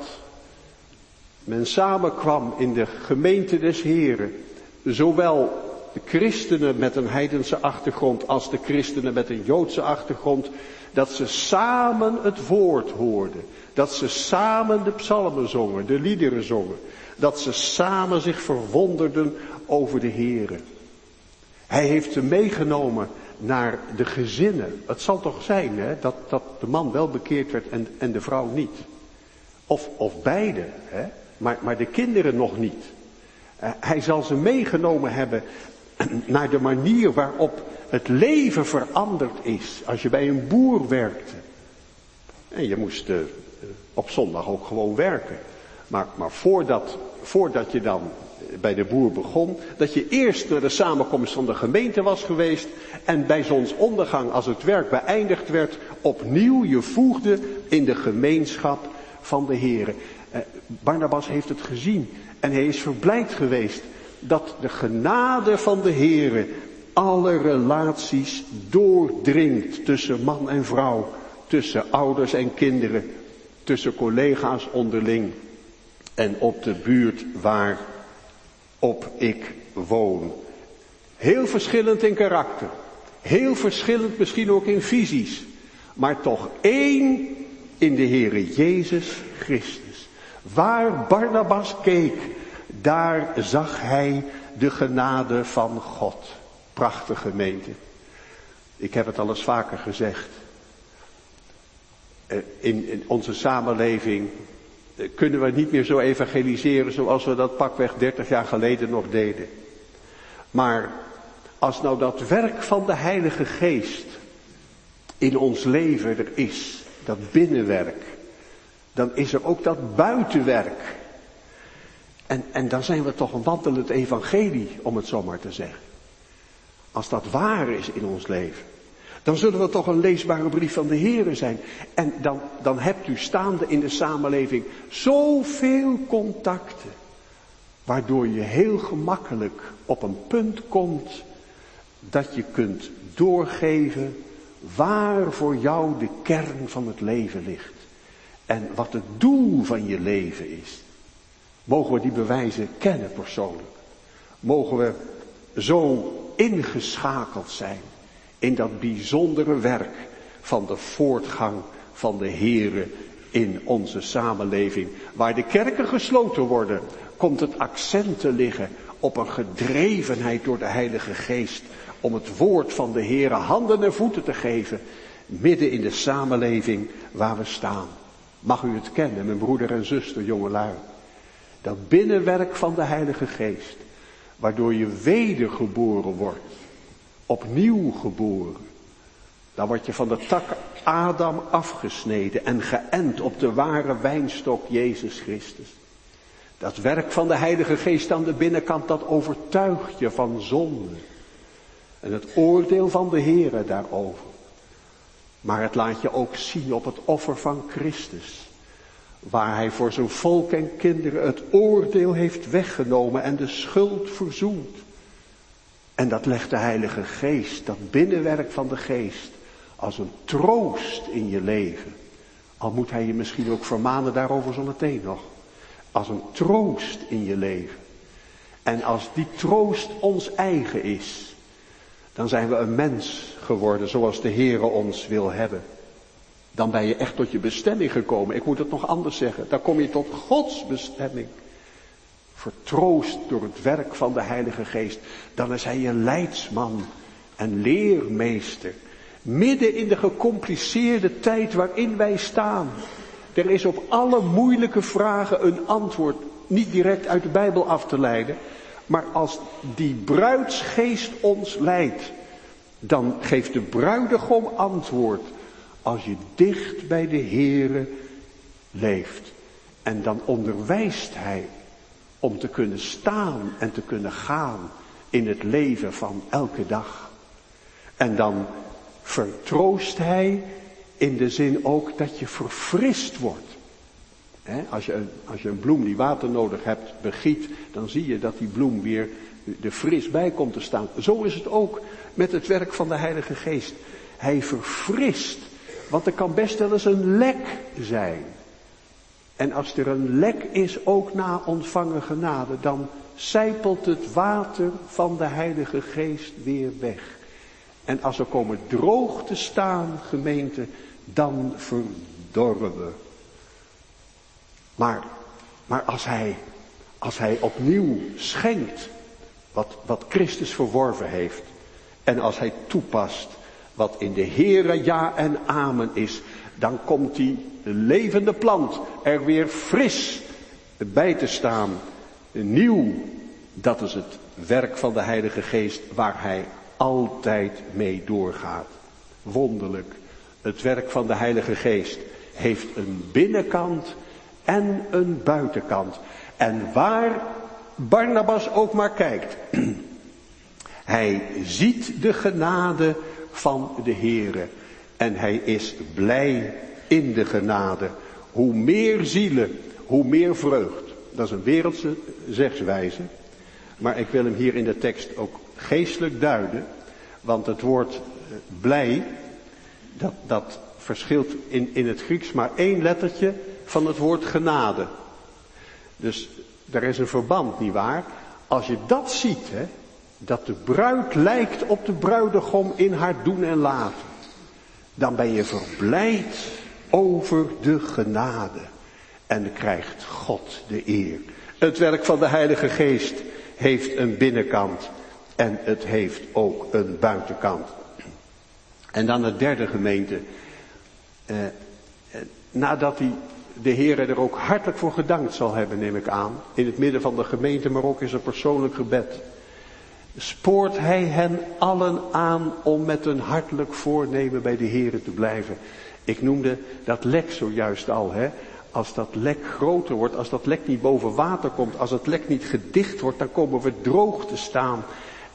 men samenkwam in de gemeente des Heren. Zowel de christenen met een heidense achtergrond als de christenen met een Joodse achtergrond. Dat ze samen het woord hoorden. Dat ze samen de psalmen zongen, de liederen zongen. Dat ze samen zich verwonderden over de Heere. Hij heeft ze meegenomen naar de gezinnen. Het zal toch zijn hè, dat de man wel bekeerd werd en de vrouw niet. Of beide, hè, maar de kinderen nog niet. Hij zal ze meegenomen hebben naar de manier waarop het leven veranderd is. Als je bij een boer werkte. En je moest op zondag ook gewoon werken. Maar voordat je dan bij de boer begon, dat je eerst naar de samenkomst van de gemeente was geweest en bij zonsondergang, als het werk beëindigd werd, opnieuw je voegde in de gemeenschap van de Heere. Barnabas heeft het gezien en hij is verblijd geweest dat de genade van de Heere alle relaties doordringt tussen man en vrouw, tussen ouders en kinderen, tussen collega's onderling en op de buurt waarop ik woon. Heel verschillend in karakter, heel verschillend misschien ook in visies, maar toch één in de Heere Jezus Christus. Waar Barnabas keek, daar zag hij de genade van God. Prachtige gemeente. Ik heb het al eens vaker gezegd. In onze samenleving kunnen we niet meer zo evangeliseren zoals we dat pakweg 30 jaar geleden nog deden. Maar als nou dat werk van de Heilige Geest in ons leven er is, dat binnenwerk, dan is er ook dat buitenwerk. En dan zijn we toch een wandelend evangelie, om het zo maar te zeggen. Als dat waar is in ons leven, dan zullen we toch een leesbare brief van de Heere zijn. En dan hebt u staande in de samenleving zoveel contacten, waardoor je heel gemakkelijk op een punt komt dat je kunt doorgeven waar voor jou de kern van het leven ligt. En wat het doel van je leven is. Mogen we die bewijzen kennen persoonlijk. Mogen we zo ingeschakeld zijn in dat bijzondere werk van de voortgang van de Heere in onze samenleving. Waar de kerken gesloten worden, komt het accent te liggen op een gedrevenheid door de Heilige Geest om het woord van de Heere handen en voeten te geven, midden in de samenleving waar we staan. Mag u het kennen, mijn broeder en zuster, jongelui. Dat binnenwerk van de Heilige Geest, waardoor je wedergeboren wordt, opnieuw geboren. Dan word je van de tak Adam afgesneden en geënt op de ware wijnstok Jezus Christus. Dat werk van de Heilige Geest aan de binnenkant, dat overtuigt je van zonde. En het oordeel van de Heere daarover. Maar het laat je ook zien op het offer van Christus. Waar hij voor zijn volk en kinderen het oordeel heeft weggenomen en de schuld verzoend. En dat legt de Heilige Geest, dat binnenwerk van de Geest, als een troost in je leven. Al moet hij je misschien ook vermanen daarover zo meteen nog. Als een troost in je leven. En als die troost ons eigen is, Dan zijn we een mens geworden zoals de Heere ons wil hebben. Dan ben je echt tot je bestemming gekomen. Ik moet het nog anders zeggen. Dan kom je tot Gods bestemming. Vertroost door het werk van de Heilige Geest. Dan is Hij je leidsman en leermeester. Midden in de gecompliceerde tijd waarin wij staan. Er is op alle moeilijke vragen een antwoord. Niet direct uit de Bijbel af te leiden. Maar als die bruidsgeest ons leidt. Dan geeft de bruidegom antwoord. Als je dicht bij de Heere leeft. En dan onderwijst Hij. Om te kunnen staan en te kunnen gaan. In het leven van elke dag. En dan vertroost Hij. In de zin ook dat je verfrist wordt. Als je een bloem die water nodig hebt begiet, dan zie je dat die bloem weer er fris bij komt te staan. Zo is het ook met het werk van de Heilige Geest. Hij verfrist, want er kan best wel eens een lek zijn. En als er een lek is, ook na ontvangen genade, dan sijpelt het water van de Heilige Geest weer weg. En als we komen droog te staan, gemeente, dan verdorren we. Maar als hij opnieuw schenkt wat Christus verworven heeft. En als hij toepast wat in de Heere ja en amen is. Dan komt die levende plant er weer fris bij te staan. Nieuw, dat is het werk van de Heilige Geest waar hij altijd mee doorgaat. Wonderlijk, het werk van de Heilige Geest heeft een binnenkant en een buitenkant. En waar Barnabas ook maar kijkt. Hij ziet de genade van de Heere. En hij is blij in de genade. Hoe meer zielen, hoe meer vreugd. Dat is een wereldse zegswijze. Maar ik wil hem hier in de tekst ook geestelijk duiden. Want het woord blij, dat verschilt in het Grieks maar 1 lettertje van het woord genade. Dus er is een verband, nietwaar? Als je dat ziet, dat de bruid lijkt op de bruidegom in haar doen en laten. Dan ben je verblijd over de genade. En dan krijgt God de eer. Het werk van de Heilige Geest heeft een binnenkant. En het heeft ook een buitenkant. En dan het derde, gemeente. Nadat de Heer er ook hartelijk voor gedankt zal hebben, neem ik aan. In het midden van de gemeente, maar ook in zijn persoonlijk gebed. Spoort hij hen allen aan om met een hartelijk voornemen bij de Heer te blijven. Ik noemde dat lek zojuist al. Als dat lek groter wordt, als dat lek niet boven water komt, als het lek niet gedicht wordt, dan komen we droog te staan.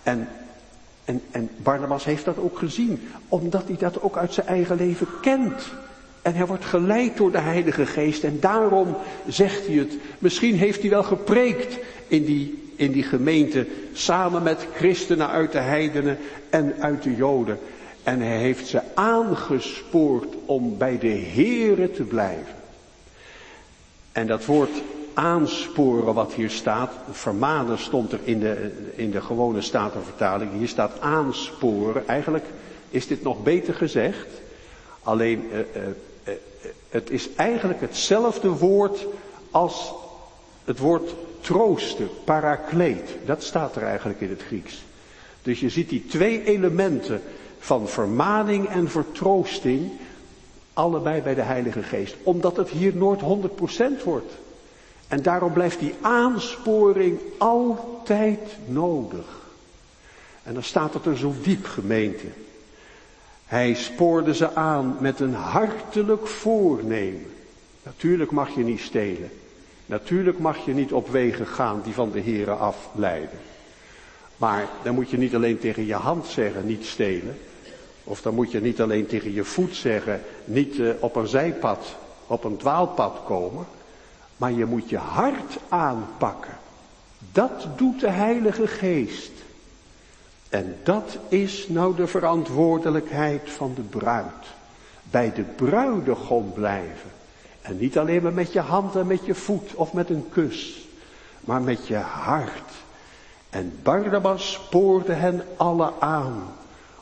En Barnabas heeft dat ook gezien, omdat hij dat ook uit zijn eigen leven kent. En hij wordt geleid door de Heilige Geest en daarom zegt hij het. Misschien heeft hij wel gepreekt in die gemeente, samen met christenen uit de heidenen en uit de Joden. En hij heeft ze aangespoord om bij de Heere te blijven. En dat woord aansporen wat hier staat, vermanen stond er in de gewone Statenvertaling. Hier staat aansporen. Eigenlijk is dit nog beter gezegd. Alleen het is eigenlijk hetzelfde woord als het woord troosten, parakleet. Dat staat er eigenlijk in het Grieks. Dus je ziet die 2 elementen van vermaning en vertroosting allebei bij de Heilige Geest. Omdat het hier nooit 100% wordt. En daarom blijft die aansporing altijd nodig. En dan staat het er zo diep, gemeente. Hij spoorde ze aan met een hartelijk voornemen. Natuurlijk mag je niet stelen. Natuurlijk mag je niet op wegen gaan die van de Heere afleiden. Maar dan moet je niet alleen tegen je hand zeggen, niet stelen. Of dan moet je niet alleen tegen je voet zeggen, niet op een zijpad, op een dwaalpad komen. Maar je moet je hart aanpakken. Dat doet de Heilige Geest. En dat is nou de verantwoordelijkheid van de bruid. Bij de bruidegom blijven. En niet alleen maar met je hand en met je voet of met een kus. Maar met je hart. En Barnabas spoorde hen alle aan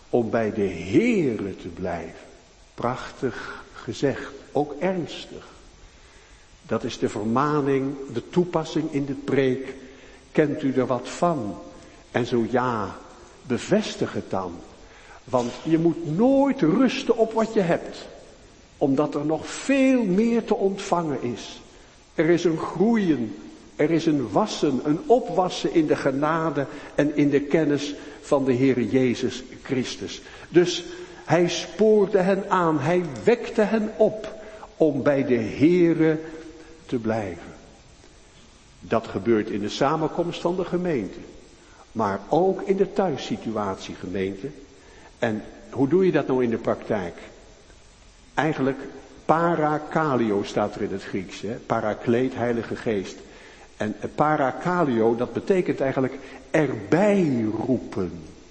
om bij de Heere te blijven. Prachtig gezegd, ook ernstig. Dat is de vermaning, de toepassing in de preek. Kent u er wat van? En zo ja, bevestig het dan. Want je moet nooit rusten op wat je hebt. Omdat er nog veel meer te ontvangen is. Er is een groeien, er is een wassen, een opwassen in de genade en in de kennis van de Heere Jezus Christus. Dus hij spoorde hen aan, hij wekte hen op om bij de Heere te blijven. Dat gebeurt in de samenkomst van de gemeente. Maar ook in de thuissituatie, gemeente. En hoe doe je dat nou in de praktijk? Eigenlijk parakaleo staat er in het Grieks. Parakleet, Heilige Geest. En parakaleo, dat betekent eigenlijk erbij roepen.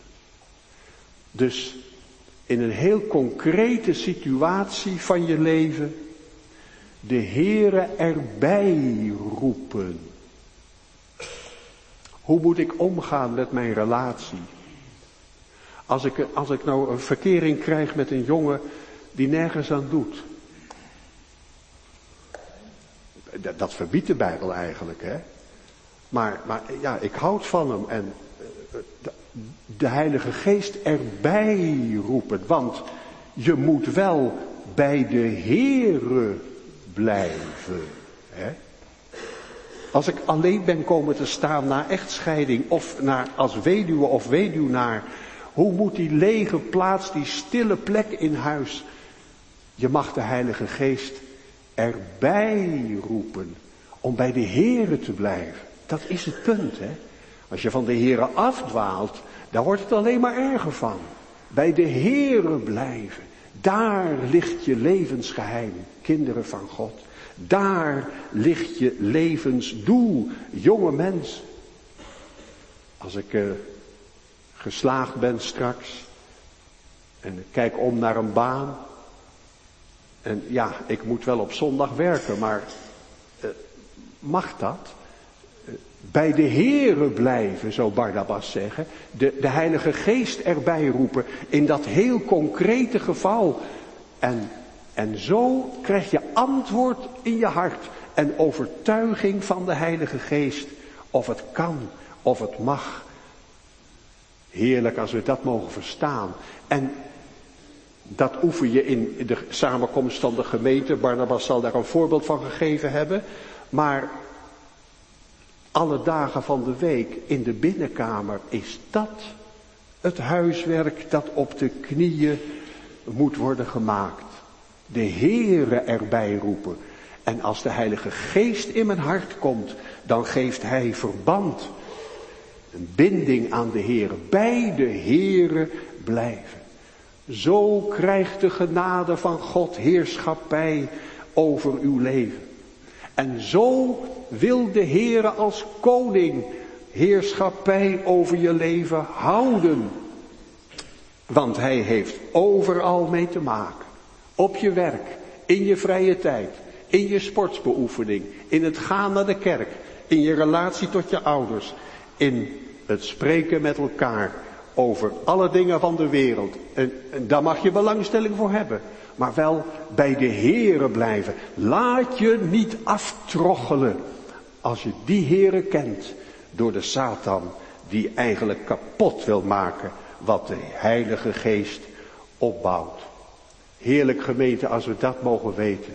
Dus in een heel concrete situatie van je leven de Heere erbij roepen. Hoe moet ik omgaan met mijn relatie? Als ik nou een verkering krijg met een jongen die nergens aan doet. Dat verbiedt de Bijbel eigenlijk, hè. Maar ja, ik houd van hem en de Heilige Geest erbij roepen. Want je moet wel bij de Heere blijven, hè. Als ik alleen ben komen te staan na echtscheiding of als weduwe of weduwnaar, hoe moet die lege plaats, die stille plek in huis? Je mag de Heilige Geest erbij roepen om bij de Heere te blijven. Dat is het punt, hè. Als je van de Heere afdwaalt, dan wordt het alleen maar erger van. Bij de Heere blijven. Daar ligt je levensgeheim, kinderen van God. Daar ligt je levensdoel, jonge mens. Als ik geslaagd ben straks en ik kijk om naar een baan. En ja, ik moet wel op zondag werken, maar mag dat? Bij de Heere blijven, zou Barnabas zeggen. De Heilige Geest erbij roepen in dat heel concrete geval. En zo krijg je antwoord in je hart en overtuiging van de Heilige Geest. Of het kan, of het mag. Heerlijk als we dat mogen verstaan. En dat oefen je in de samenkomst van de gemeente. Barnabas zal daar een voorbeeld van gegeven hebben. Maar alle dagen van de week in de binnenkamer is dat het huiswerk dat op de knieën moet worden gemaakt. De Heere erbij roepen. En als de Heilige Geest in mijn hart komt, dan geeft hij verband. Een binding aan de Heere. Bij de Heere blijven. Zo krijgt de genade van God heerschappij over uw leven. En zo wil de Heere als koning heerschappij over je leven houden. Want hij heeft overal mee te maken. Op je werk, in je vrije tijd, in je sportsbeoefening, in het gaan naar de kerk, in je relatie tot je ouders, in het spreken met elkaar over alle dingen van de wereld. En daar mag je belangstelling voor hebben. Maar wel bij de Heere blijven. Laat je niet aftroggelen als je die Heere kent door de Satan die eigenlijk kapot wil maken wat de Heilige Geest opbouwt. Heerlijk gemeente als we dat mogen weten.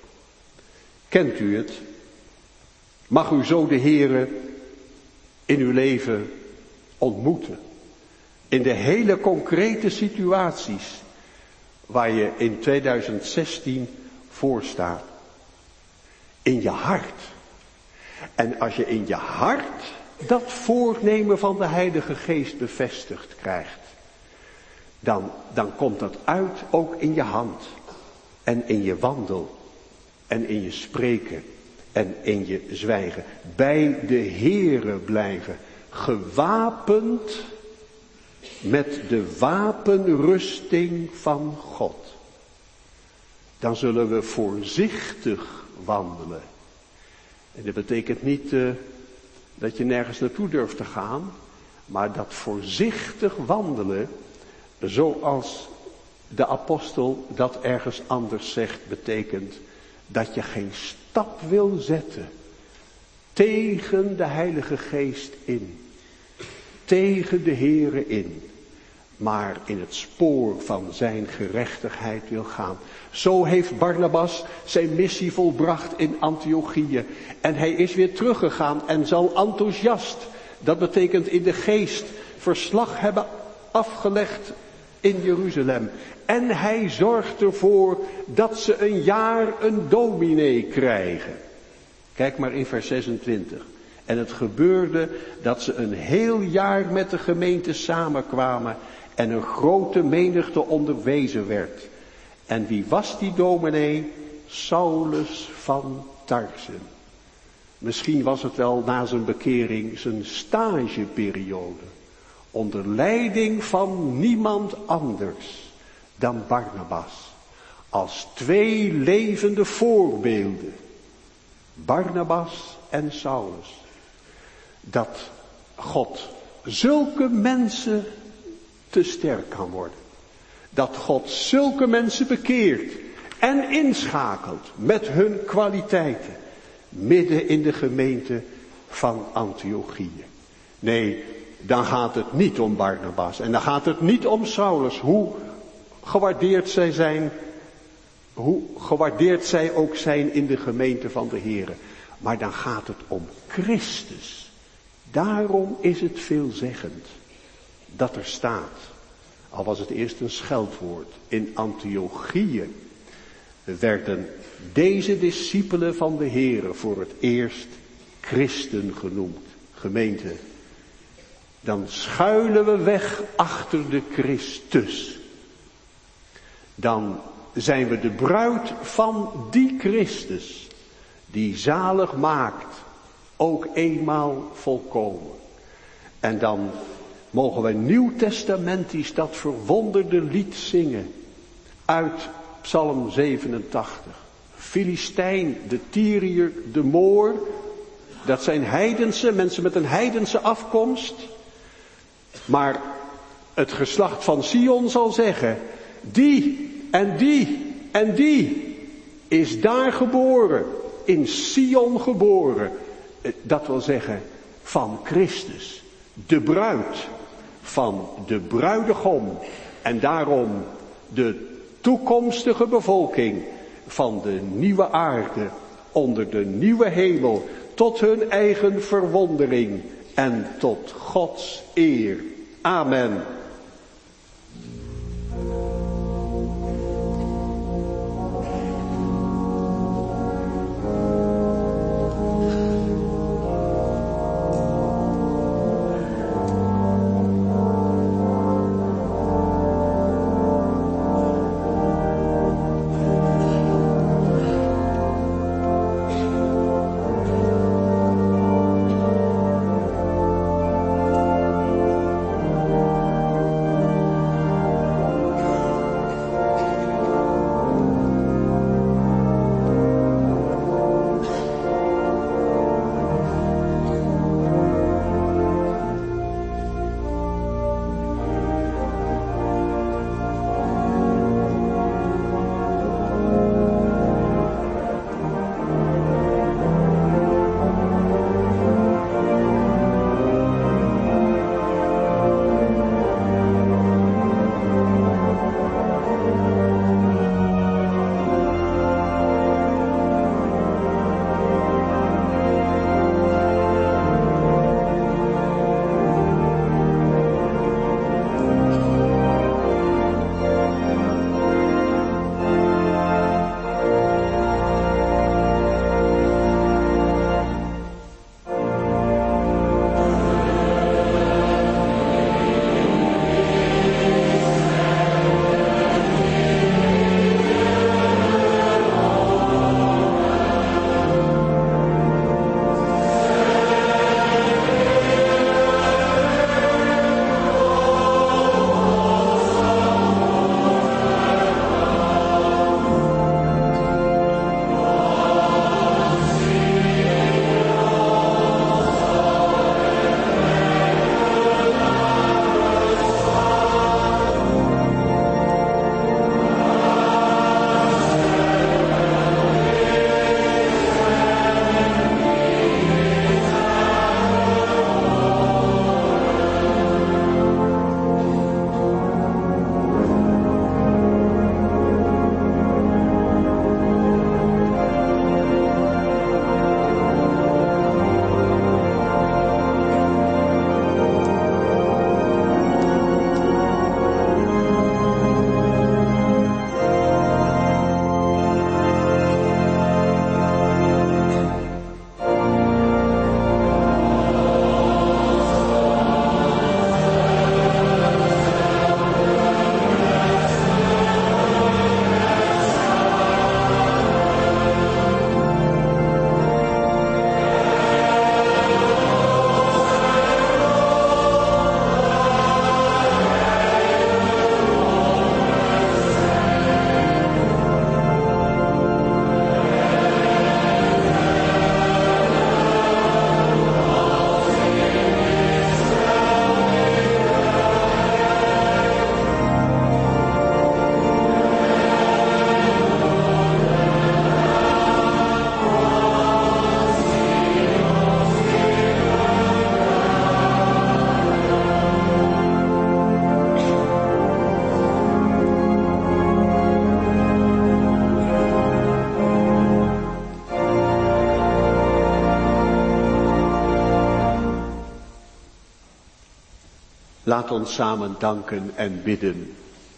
Kent u het? Mag u zo de Heere in uw leven ontmoeten? In de hele concrete situaties waar je in 2016 voor staat. In je hart. En als je in je hart dat voornemen van de Heilige Geest bevestigd krijgt, dan komt dat uit ook in je hand. En in je wandel. En in je spreken. En in je zwijgen. Bij de Heere blijven. Gewapend met de wapenrusting van God. Dan zullen we voorzichtig wandelen. En dat betekent niet dat je nergens naartoe durft te gaan. Maar dat voorzichtig wandelen, Zoals de apostel dat ergens anders zegt, betekent dat je geen stap wil zetten tegen de Heilige Geest in. Tegen de Heere in. Maar in het spoor van zijn gerechtigheid wil gaan. Zo heeft Barnabas zijn missie volbracht in Antiochië. En hij is weer teruggegaan en zal enthousiast, dat betekent in de geest, verslag hebben afgelegd in Jeruzalem. En hij zorgt ervoor dat ze een jaar een dominee krijgen. Kijk maar in vers 26. En het gebeurde dat ze een heel jaar met de gemeente samenkwamen en een grote menigte onderwezen werd. En wie was die dominee? Saulus van Tarsen. Misschien was het wel na zijn bekering zijn stageperiode. Onder leiding van niemand anders dan Barnabas. Als twee levende voorbeelden. Barnabas en Saulus. Dat God zulke mensen te sterk kan worden. Dat God zulke mensen bekeert en inschakelt met hun kwaliteiten. Midden in de gemeente van Antiochië. Nee, dan gaat het niet om Barnabas. En dan gaat het niet om Saulus. Hoe gewaardeerd zij zijn. Hoe gewaardeerd zij ook zijn in de gemeente van de Heere. Maar dan gaat het om Christus. Daarom is het veelzeggend dat er staat, al was het eerst een scheldwoord, in Antiochië werden deze discipelen van de Heere voor het eerst christen genoemd. Gemeente, dan schuilen we weg achter de Christus. Dan zijn we de bruid van die Christus, die zalig maakt, ook eenmaal volkomen. En dan mogen wij nieuwtestamentisch dat verwonderde lied zingen uit Psalm 87. Filistijn, de Tyriër, de Moor, dat zijn heidense, mensen met een heidense afkomst. Maar het geslacht van Sion zal zeggen, die en die en die is daar geboren, in Sion geboren. Dat wil zeggen, van Christus, de bruid van de bruidegom. En daarom de toekomstige bevolking van de nieuwe aarde, onder de nieuwe hemel, tot hun eigen verwondering en tot Gods eer. Amen. Laat ons samen danken en bidden.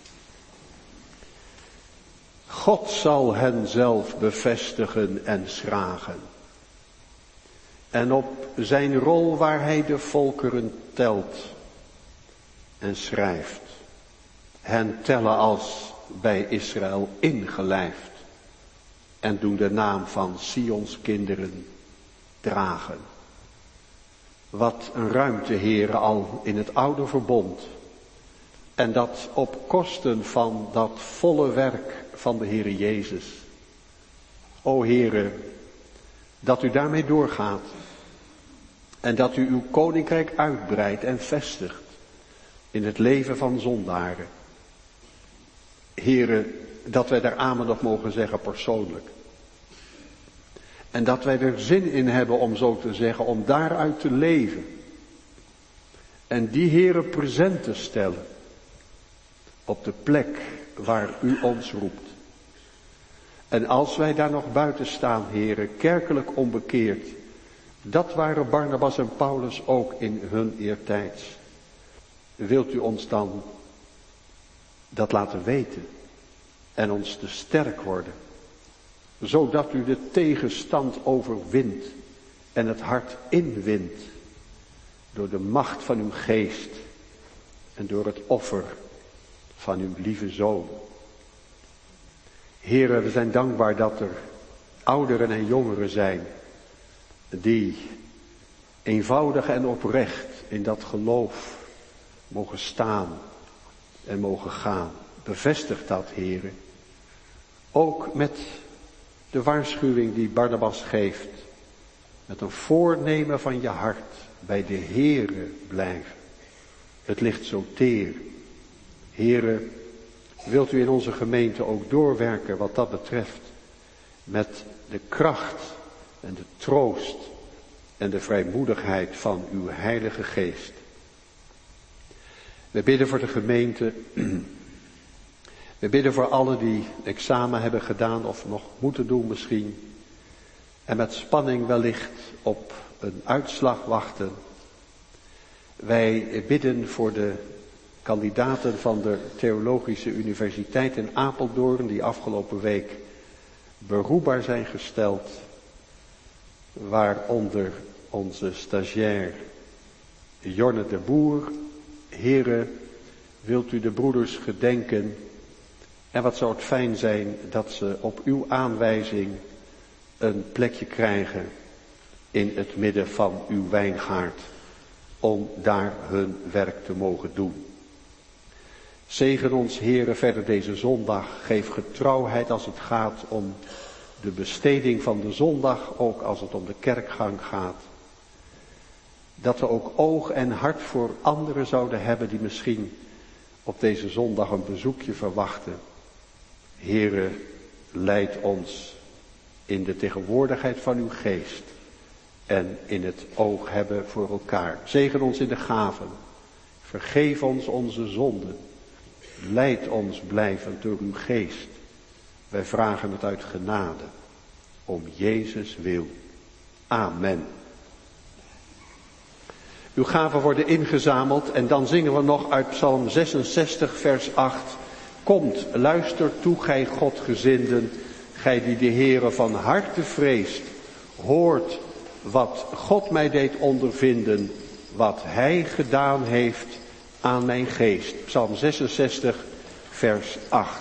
God zal hen zelf bevestigen en schragen. En op zijn rol waar hij de volkeren telt en schrijft, hen tellen als bij Israël ingelijfd en doen de naam van Sions kinderen dragen. Wat een ruimte, Heere, al in het oude verbond. En dat op kosten van dat volle werk van de Heere Jezus. O Heere, dat u daarmee doorgaat. En dat u uw koninkrijk uitbreidt en vestigt in het leven van zondaren. Heere, dat wij daar amen op mogen zeggen persoonlijk. En dat wij er zin in hebben om zo te zeggen, om daaruit te leven. En die Heere present te stellen op de plek waar u ons roept. En als wij daar nog buiten staan, Heere, kerkelijk onbekeerd, dat waren Barnabas en Paulus ook in hun eertijds. Wilt u ons dan dat laten weten en ons te sterk worden, zodat u de tegenstand overwint en het hart inwint door de macht van uw geest en door het offer van uw lieve Zoon. Heere, we zijn dankbaar dat er ouderen en jongeren zijn die eenvoudig en oprecht in dat geloof mogen staan en mogen gaan. Bevestig dat, Heere. Ook met de waarschuwing die Barnabas geeft. Met een voornemen van je hart bij de Heere blijven. Het ligt zo teer. Heere, wilt u in onze gemeente ook doorwerken wat dat betreft. Met de kracht en de troost en de vrijmoedigheid van uw Heilige Geest. We bidden voor de gemeente. We bidden voor allen die examen hebben gedaan of nog moeten doen misschien. En met spanning wellicht op een uitslag wachten. Wij bidden voor de kandidaten van de Theologische Universiteit in Apeldoorn die afgelopen week beroepbaar zijn gesteld. Waaronder onze stagiair Jorne de Boer. Heere, wilt u de broeders gedenken? En wat zou het fijn zijn dat ze op uw aanwijzing een plekje krijgen in het midden van uw wijngaard. Om daar hun werk te mogen doen. Zegen ons, Heere, verder deze zondag. Geef getrouwheid als het gaat om de besteding van de zondag, ook als het om de kerkgang gaat. Dat we ook oog en hart voor anderen zouden hebben die misschien op deze zondag een bezoekje verwachten. Heere, leid ons in de tegenwoordigheid van uw geest en in het oog hebben voor elkaar. Zegen ons in de gaven. Vergeef ons onze zonden. Leid ons blijvend door uw geest. Wij vragen het uit genade. Om Jezus wil. Amen. Uw gaven worden ingezameld en dan zingen we nog uit Psalm 66 vers 8. Komt, luister toe, gij Godgezinden, gij die de Heere van harte vreest. Hoort wat God mij deed ondervinden, wat hij gedaan heeft aan mijn geest. Psalm 66 vers 8.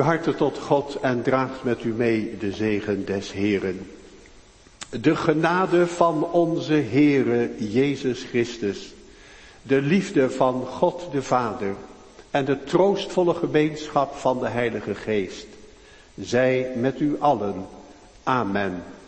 harte tot God en draagt met u mee de zegen des Heeren. De genade van onze Heere Jezus Christus, de liefde van God de Vader en de troostvolle gemeenschap van de Heilige Geest, zij met u allen. Amen.